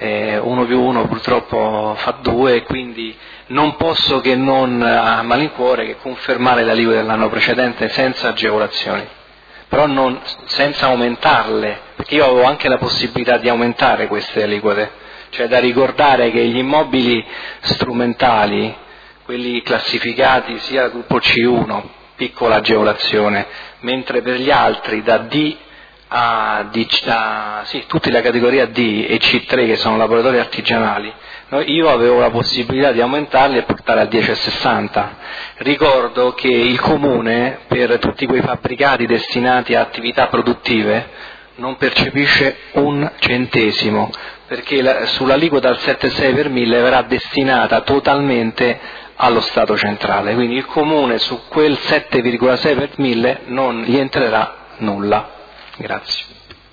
eh, uno più uno purtroppo fa due, e quindi non posso che non a malincuore che confermare le aliquote dell'anno precedente senza agevolazioni, però non, senza aumentarle, perché io avevo anche la possibilità di aumentare queste aliquote, cioè da ricordare che gli immobili strumentali, quelli classificati sia gruppo C uno, piccola agevolazione, mentre per gli altri da D a, D, a sì, tutti la categoria D e C tre che sono laboratori artigianali, io avevo la possibilità di aumentarli e portare a dieci virgola sessanta. Ricordo che il Comune per tutti quei fabbricati destinati a attività produttive non percepisce un centesimo, perché la, sull'aliquota al sette virgola sei per mille verrà destinata totalmente allo Stato centrale, quindi il Comune su quel sette virgola sei per mille non gli entrerà nulla. Grazie.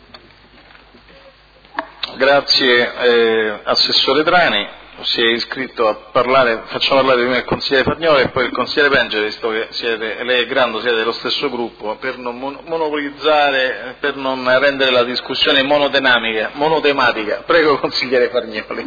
Grazie eh, Assessore Trani, si è iscritto a parlare, facciamo parlare prima il consigliere Fagnoli e poi il consigliere Penge, visto che siete, lei e Grando siete dello stesso gruppo, per non monopolizzare, per non rendere la discussione monotematica. monotematica. Prego consigliere Fagnoli.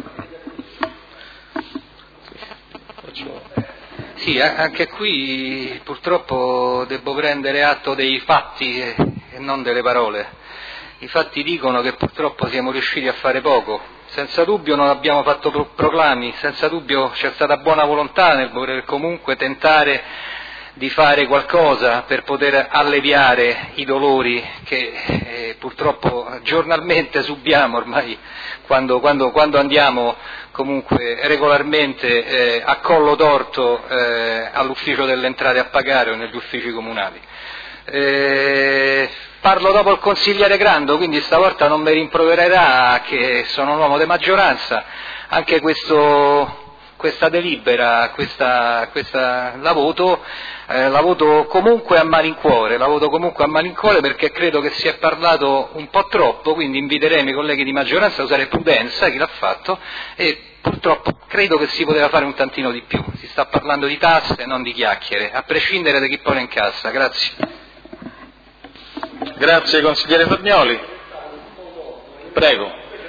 Sì, anche qui purtroppo devo prendere atto dei fatti e non delle parole. I fatti dicono che purtroppo siamo riusciti a fare poco, senza dubbio non abbiamo fatto pro- proclami, senza dubbio c'è stata buona volontà nel voler comunque tentare di fare qualcosa per poter alleviare i dolori che eh, purtroppo giornalmente subiamo ormai quando, quando, quando andiamo comunque regolarmente eh, a collo torto eh, all'ufficio delle entrate a pagare o negli uffici comunali. Eh, parlo dopo il consigliere Grando, quindi stavolta non mi rimprovererà che sono un uomo di maggioranza, anche questo, questa delibera, questa, questa, la voto, eh, la voto comunque a malincuore, la voto comunque a malincuore perché credo che si è parlato un po' troppo, quindi inviteremo i colleghi di maggioranza a usare prudenza, chi l'ha fatto, e purtroppo credo che si poteva fare un tantino di più, si sta parlando di tasse, non di chiacchiere, a prescindere da chi pone in cassa. Grazie. Grazie consigliere Fagnoli. Prego.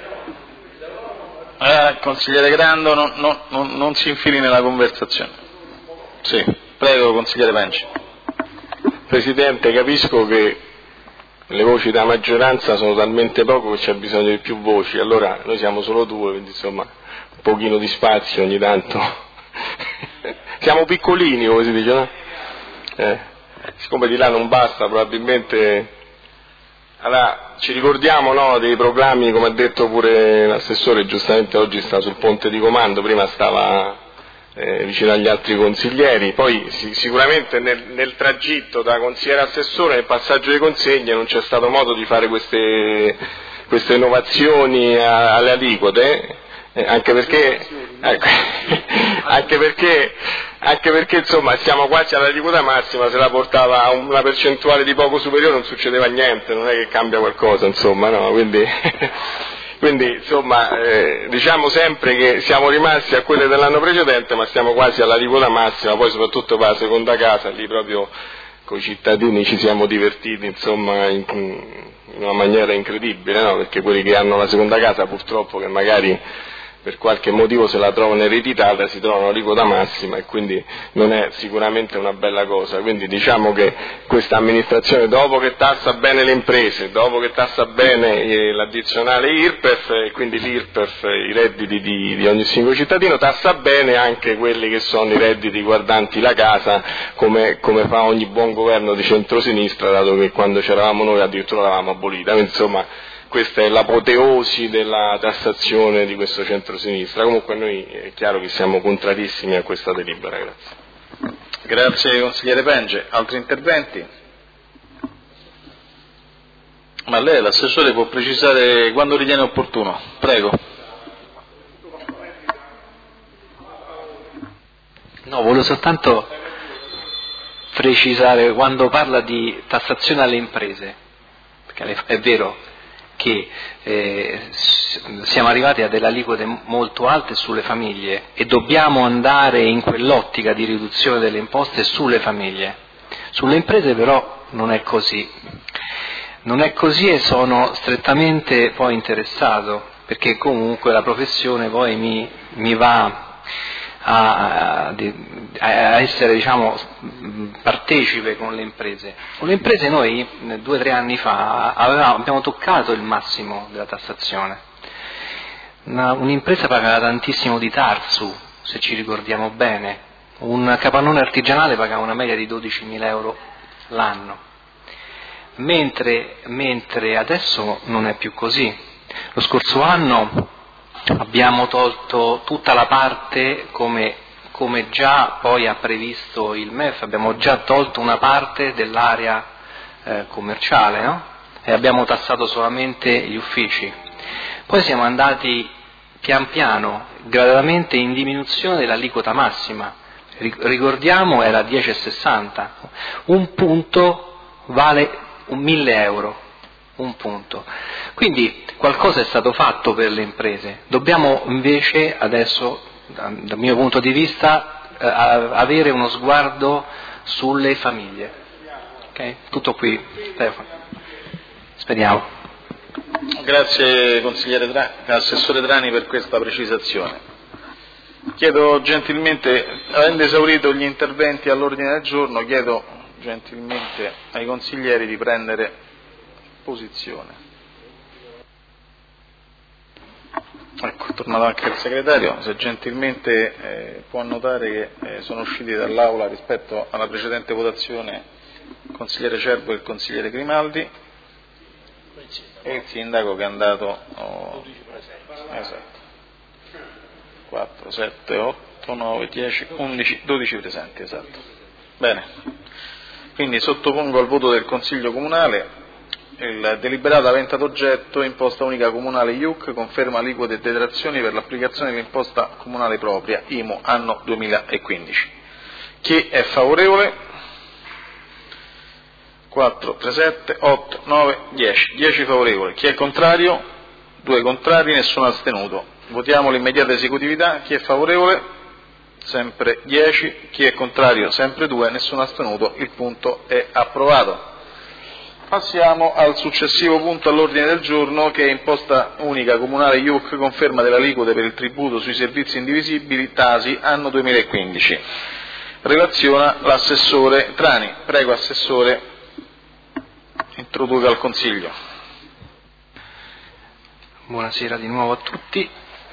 Eh, consigliere Grando non, non, non, non si infili nella conversazione. Sì, prego consigliere Pence. Presidente, capisco che le voci della maggioranza sono talmente poco che c'è bisogno di più voci, allora noi siamo solo due, quindi insomma un pochino di spazio ogni tanto. Siamo piccolini, come si dice, no? Eh, siccome di là non basta, probabilmente. Allora, ci ricordiamo, no, dei proclami, come ha detto pure l'assessore, giustamente oggi sta sul ponte di comando, prima stava eh, vicino agli altri consiglieri, poi sì, sicuramente nel, nel tragitto da consigliere assessore, nel passaggio di consegne non c'è stato modo di fare queste, queste innovazioni a, alle aliquote, eh, anche perché, ecco, anche perché anche perché insomma siamo quasi alla aliquota massima, se la portava a una percentuale di poco superiore non succedeva niente, non è che cambia qualcosa, insomma, no? Quindi, quindi insomma eh, diciamo sempre che siamo rimasti a quelle dell'anno precedente, ma siamo quasi alla aliquota massima, poi soprattutto per la seconda casa, lì proprio con i cittadini ci siamo divertiti, insomma, in, in una maniera incredibile, no? Perché quelli che hanno la seconda casa purtroppo che magari per qualche motivo se la trovano ereditata si trovano aliquota massima e quindi non è sicuramente una bella cosa. Quindi diciamo che questa amministrazione, dopo che tassa bene le imprese, dopo che tassa bene eh, l'addizionale I R P E F, e quindi l'I R P E F, i redditi di, di ogni singolo cittadino, tassa bene anche quelli che sono i redditi riguardanti la casa, come, come fa ogni buon governo di centrosinistra, dato che quando c'eravamo noi addirittura l'avevamo abolita. Quindi, insomma, questa è l'apoteosi della tassazione di questo centrosinistra. Comunque noi è chiaro che siamo contrarissimi a questa delibera. Grazie. Grazie consigliere Penge. Altri interventi? Ma lei, l'assessore, può precisare quando ritiene opportuno. Prego. No, volevo soltanto precisare quando parla di tassazione alle imprese, perché è vero che eh, siamo arrivati a delle aliquote molto alte sulle famiglie e dobbiamo andare in quell'ottica di riduzione delle imposte sulle famiglie. Sulle imprese però non è così. Non è così e sono strettamente poi interessato perché comunque la professione poi mi, mi va a, a essere, diciamo, partecipe con le imprese. Con le imprese noi due o tre anni fa avevamo, abbiamo toccato il massimo della tassazione. Una, un'impresa pagava tantissimo di Tarsu, se ci ricordiamo bene, un capannone artigianale pagava una media di dodicimila euro l'anno, mentre, mentre adesso non è più così. Lo scorso anno abbiamo tolto tutta la parte, come, come già poi ha previsto il M E F, abbiamo già tolto una parte dell'area eh, commerciale, no? E abbiamo tassato solamente gli uffici. Poi siamo andati pian piano, gradualmente in diminuzione dell'aliquota massima. Ricordiamo era dieci virgola sessanta, un punto vale un mille euro, un punto. Quindi qualcosa è stato fatto per le imprese, dobbiamo invece adesso, dal mio punto di vista, eh, avere uno sguardo sulle famiglie. Okay? Tutto qui, Stefano. Speriamo. Grazie consigliere Drani, assessore Drani, per questa precisazione. Chiedo gentilmente, avendo esaurito gli interventi all'ordine del giorno, chiedo gentilmente ai consiglieri di prendere posizione. Ecco, tornato anche il segretario, se gentilmente eh, può annotare che eh, sono usciti dall'aula rispetto alla precedente votazione il consigliere Cerbo e il consigliere Grimaldi e il sindaco che è andato oh, esatto. quattro, sette, otto, nove, dieci, undici, dodici presenti, esatto. Bene, quindi sottopongo al voto del Consiglio Comunale il deliberato avente ad oggetto imposta unica comunale I U C, conferma aliquote e detrazioni per l'applicazione dell'imposta comunale propria I M U anno duemilaquindici. Chi è favorevole? quattro, tre, sette, otto, nove, dieci. dieci favorevoli. Chi è contrario? due contrari, nessuno astenuto. Votiamo l'immediata esecutività. Chi è favorevole? Sempre dieci. Chi è contrario? Sempre due, nessuno astenuto. Il punto è approvato. Passiamo al successivo punto all'ordine del giorno, che è imposta unica comunale I U C, conferma delle aliquote per il tributo sui servizi indivisibili Tasi anno duemilaquindici. Relaziona l'assessore Trani. Prego, assessore, introduca al Consiglio. Buonasera di nuovo a tutti.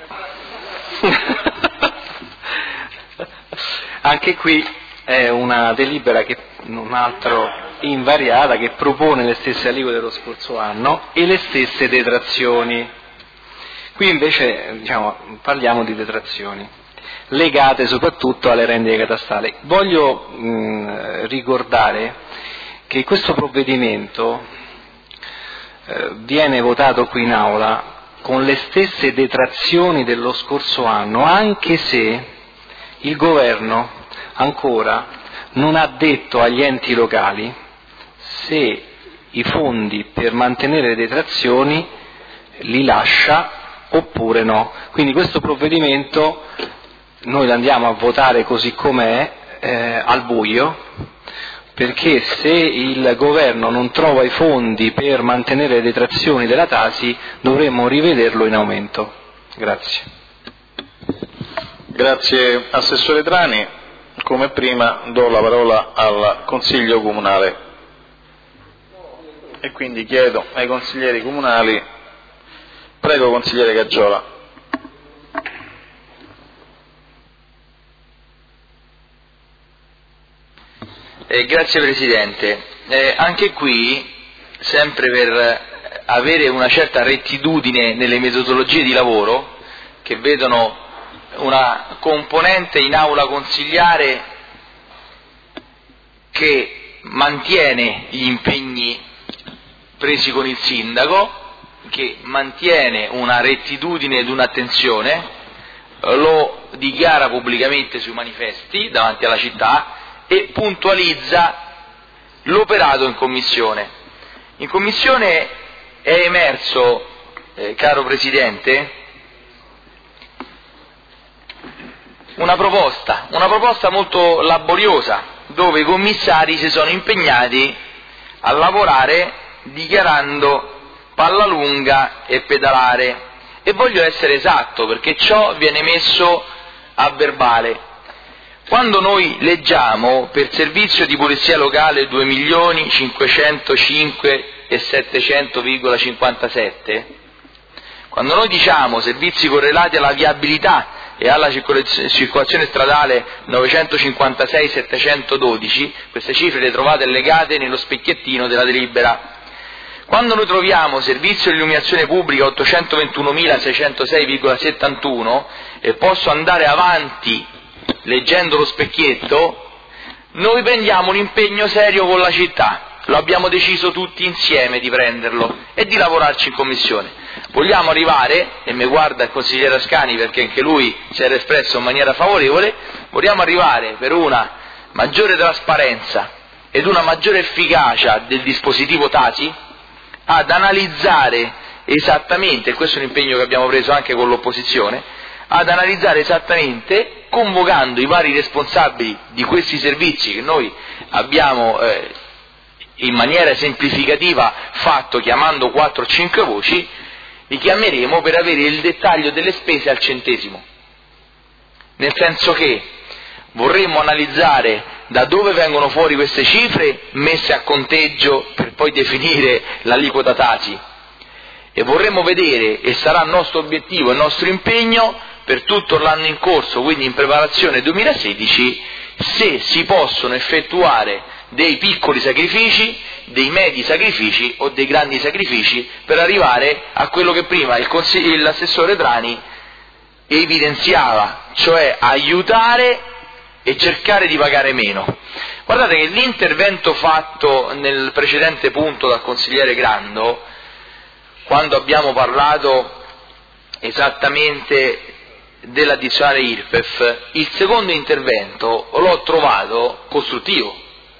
Anche qui è una delibera che non altro invariata, che propone le stesse aliquote dello scorso anno e le stesse detrazioni. Qui invece, diciamo, parliamo di detrazioni legate soprattutto alle rendite catastali. Voglio mh, ricordare che questo provvedimento eh, viene votato qui in aula con le stesse detrazioni dello scorso anno, anche se il governo ancora non ha detto agli enti locali se i fondi per mantenere le detrazioni li lascia oppure no. Quindi questo provvedimento noi lo andiamo a votare così com'è, eh, al buio, perché se il governo non trova i fondi per mantenere le detrazioni della Tasi dovremmo rivederlo in aumento. Grazie. Grazie assessore Trani. Come prima do la parola al Consiglio Comunale e quindi chiedo ai consiglieri comunali. Prego, consigliere Gaggiola. Eh, grazie Presidente. Eh, anche qui, sempre per avere una certa rettitudine nelle metodologie di lavoro, che vedono una componente in aula consigliare che mantiene gli impegni presi con il sindaco, che mantiene una rettitudine ed un'attenzione, lo dichiara pubblicamente sui manifesti davanti alla città e puntualizza l'operato in commissione. In commissione è emerso, eh, caro Presidente, una proposta, una proposta molto laboriosa, dove i commissari si sono impegnati a lavorare dichiarando palla lunga e pedalare, e voglio essere esatto perché ciò viene messo a verbale. Quando noi leggiamo per servizio di polizia locale due milioni cinquecentocinque e settecento virgola cinquantasette, quando noi diciamo servizi correlati alla viabilità e alla circolazione stradale novecentocinquantasei settecentododici, queste cifre le trovate legate nello specchiettino della delibera. Quando noi troviamo servizio di illuminazione pubblica ottocentoventunomilaseicentosei virgola settantuno e posso andare avanti leggendo lo specchietto, noi prendiamo un impegno serio con la città, lo abbiamo deciso tutti insieme di prenderlo e di lavorarci in commissione. Vogliamo arrivare, e mi guarda il consigliere Ascani perché anche lui si era espresso in maniera favorevole, vogliamo arrivare per una maggiore trasparenza ed una maggiore efficacia del dispositivo Tasi ad analizzare esattamente, e questo è un impegno che abbiamo preso anche con l'opposizione, ad analizzare esattamente, convocando i vari responsabili di questi servizi che noi abbiamo eh, in maniera esemplificativa fatto chiamando quattro o cinque voci, li chiameremo per avere il dettaglio delle spese al centesimo. Nel senso che vorremmo analizzare da dove vengono fuori queste cifre messe a conteggio per poi definire l'aliquota Tasi, e vorremmo vedere, e sarà il nostro obiettivo, il nostro impegno per tutto l'anno in corso, quindi in preparazione duemilasedici, se si possono effettuare dei piccoli sacrifici, dei medi sacrifici o dei grandi sacrifici per arrivare a quello che prima il consig- l'assessore Trani evidenziava, cioè aiutare e cercare di pagare meno. Guardate che l'intervento fatto nel precedente punto dal consigliere Grando, quando abbiamo parlato esattamente dell'addizionale I R P E F, il secondo intervento l'ho trovato costruttivo.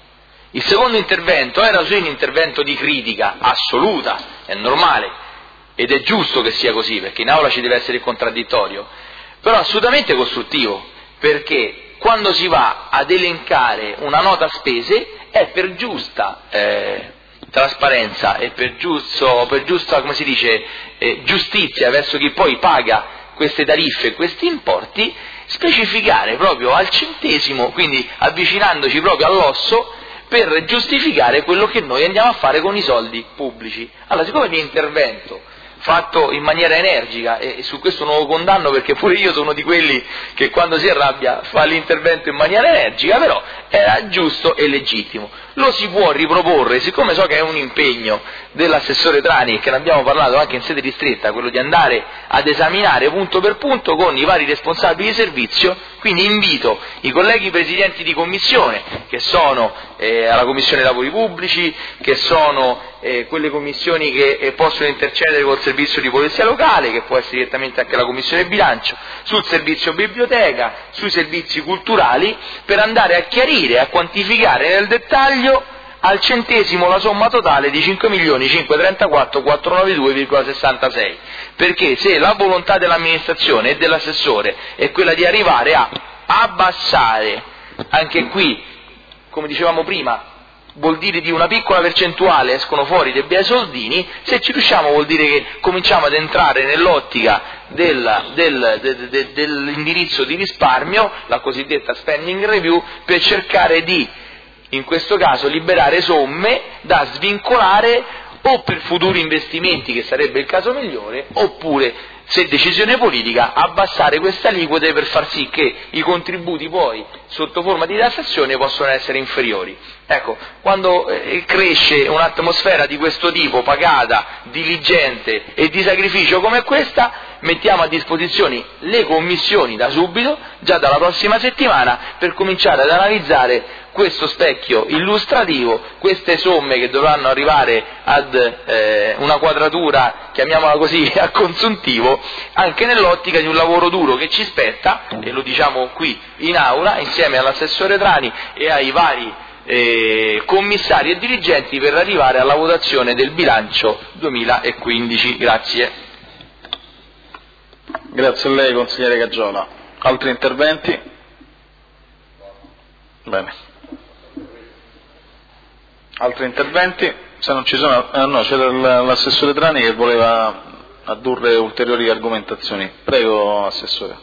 Il secondo intervento era sì un intervento di critica assoluta, è normale ed è giusto che sia così perché in aula ci deve essere il contraddittorio, però assolutamente costruttivo, perché quando si va ad elencare una nota spese è per giusta eh, trasparenza e per, giusto, per giusta, come si dice, eh, giustizia verso chi poi paga queste tariffe e questi importi, specificare proprio al centesimo, quindi avvicinandoci proprio all'osso, per giustificare quello che noi andiamo a fare con i soldi pubblici. Allora, siccome l'intervento fatto in maniera energica, e su questo non lo condanno perché pure io sono di quelli che quando si arrabbia fa l'intervento in maniera energica, però era giusto e legittimo. Lo si può riproporre, siccome so che è un impegno dell'assessore Trani, e che ne abbiamo parlato anche in sede ristretta, quello di andare ad esaminare punto per punto con i vari responsabili di servizio, quindi invito i colleghi presidenti di commissione, che sono eh, alla Commissione Lavori Pubblici, che sono eh, quelle commissioni che eh, possono intercedere col servizio di polizia locale, che può essere direttamente anche la Commissione Bilancio, sul servizio biblioteca, sui servizi culturali, per andare a chiarire, a quantificare nel dettaglio al centesimo la somma totale di cinque milioni cinquecentotrentaquattro mila quattrocentonovantadue virgola sessantasei, perché se la volontà dell'amministrazione e dell'assessore è quella di arrivare a abbassare, anche qui, come dicevamo prima, vuol dire di una piccola percentuale escono fuori dei bei soldini, se ci riusciamo vuol dire che cominciamo ad entrare nell'ottica del, del, del, del, dell'indirizzo di risparmio, la cosiddetta spending review, per cercare di, in questo caso, liberare somme da svincolare o per futuri investimenti, che sarebbe il caso migliore, oppure, se decisione politica, abbassare queste aliquote per far sì che i contributi poi, sotto forma di tassazione, possano essere inferiori. Ecco, quando eh, cresce un'atmosfera di questo tipo, pagata, diligente e di sacrificio come questa, mettiamo a disposizione le commissioni da subito, già dalla prossima settimana, per cominciare ad analizzare questo specchio illustrativo, queste somme che dovranno arrivare ad eh, una quadratura, chiamiamola così, a consuntivo, anche nell'ottica di un lavoro duro che ci spetta, e lo diciamo qui in aula, insieme all'assessore Trani e ai vari eh, commissari e dirigenti, per arrivare alla votazione del bilancio duemilaquindici. Grazie. Grazie a lei, consigliere Caggiola. Altri interventi? Bene. Altri interventi? Se non ci sono, eh, no, c'era l'assessore Trani che voleva addurre ulteriori argomentazioni. Prego, Assessore.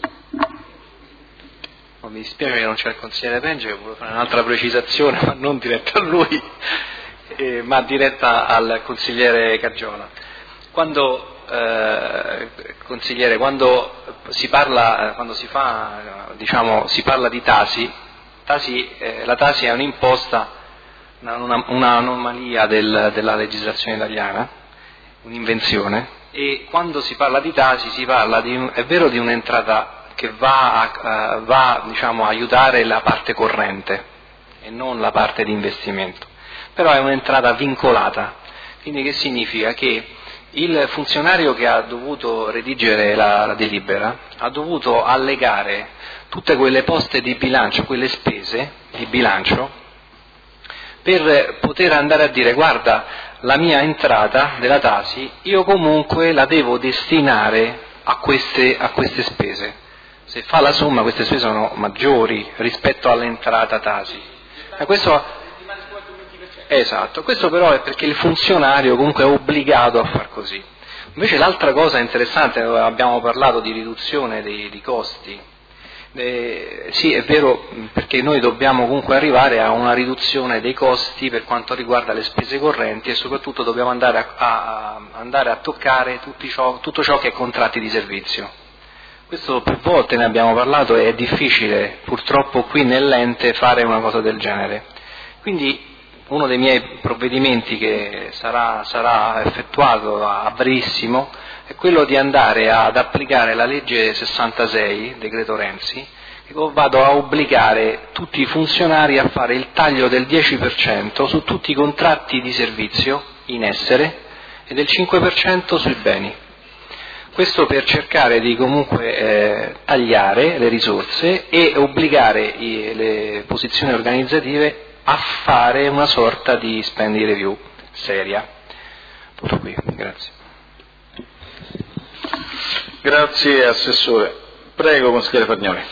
Mi dispiace che non c'è il consigliere Penge, volevo fare un'altra precisazione, ma non diretta a lui, eh, ma diretta al consigliere Caggiola. Quando, eh, consigliere, quando si parla, quando si fa, diciamo, si parla di Tasi, Tasi eh, la Tasi è un'imposta, una, un'anomalia del, della legislazione italiana, un'invenzione, e quando si parla di Tasi si parla, di, è vero, di un'entrata che va, a, uh, va diciamo, a aiutare la parte corrente e non la parte di investimento, però è un'entrata vincolata, quindi che significa che il funzionario che ha dovuto redigere la, la delibera ha dovuto allegare tutte quelle poste di bilancio, quelle spese di bilancio, per poter andare a dire: guarda, la mia entrata della Tasi io comunque la devo destinare a queste, a queste spese. Se fa la somma, queste spese sono maggiori rispetto all'entrata Tasi. E questo, esatto, questo però è perché il funzionario comunque è obbligato a far così. Invece l'altra cosa interessante, abbiamo parlato di riduzione dei, dei costi, eh, sì, è vero, perché noi dobbiamo comunque arrivare a una riduzione dei costi per quanto riguarda le spese correnti, e soprattutto dobbiamo andare a, a, andare a toccare tutti ciò, tutto ciò che è contratti di servizio. Questo più volte ne abbiamo parlato e è difficile purtroppo qui nell'ente fare una cosa del genere. Quindi uno dei miei provvedimenti che sarà, sarà effettuato a brevissimo è quello di andare ad applicare la legge sessantasei, decreto Renzi, che vado a obbligare tutti i funzionari a fare il taglio del dieci per cento su tutti i contratti di servizio in essere e del cinque per cento sui beni. Questo per cercare di comunque eh, tagliare le risorse e obbligare i, le posizioni organizzative a fare una sorta di spending review seria. Tutto qui, grazie. Grazie Assessore. Prego, consigliere Fargnoli.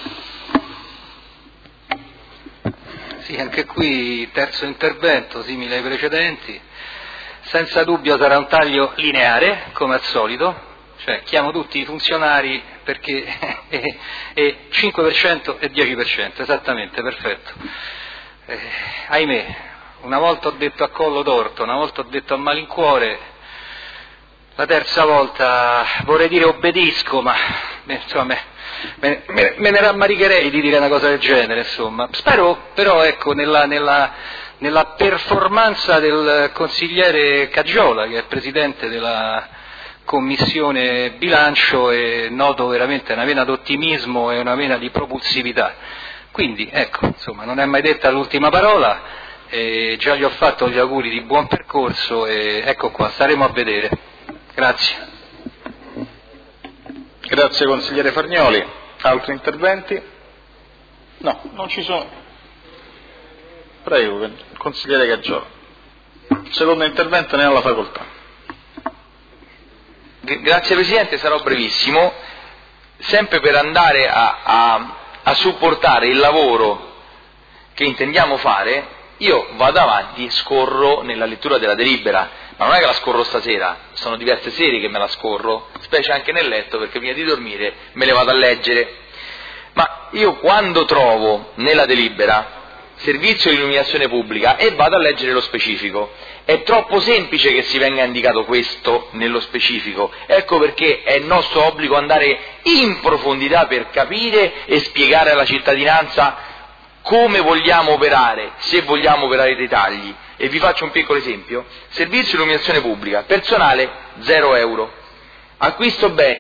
Sì, anche qui terzo intervento, simile ai precedenti. Senza dubbio sarà un taglio lineare, come al solito. Cioè chiamo tutti i funzionari perché è, è cinque per cento e dieci per cento, esattamente, perfetto. Eh, ahimè, una volta ho detto a collo torto, una volta ho detto a malincuore, la terza volta vorrei dire obbedisco, ma eh, insomma me, me, me ne rammaricherei di dire una cosa del genere, insomma. Spero però, ecco, nella, nella, nella performance del consigliere Caggiola, che è presidente della Commissione bilancio, e noto veramente una vena d'ottimismo e una vena di propulsività. Quindi, ecco, insomma, non è mai detta l'ultima parola, e già gli ho fatto gli auguri di buon percorso e ecco qua, staremo a vedere. Grazie. Grazie consigliere Fargnoli. Altri interventi? No, non ci sono. Prego, consigliere Caggiola. Secondo intervento, ne ha la facoltà. Grazie Presidente, sarò brevissimo, sempre per andare a, a, a supportare il lavoro che intendiamo fare. Io vado avanti e scorro nella lettura della delibera, ma non è che la scorro stasera, sono diverse sere che me la scorro, specie anche nel letto, perché prima di dormire me le vado a leggere. Ma io quando trovo nella delibera servizio di illuminazione pubblica e vado a leggere lo specifico, è troppo semplice che si venga indicato questo nello specifico. Ecco perché è nostro obbligo andare in profondità per capire e spiegare alla cittadinanza come vogliamo operare, se vogliamo operare dei tagli. E vi faccio un piccolo esempio: servizio di illuminazione pubblica, personale zero euro, acquisto beni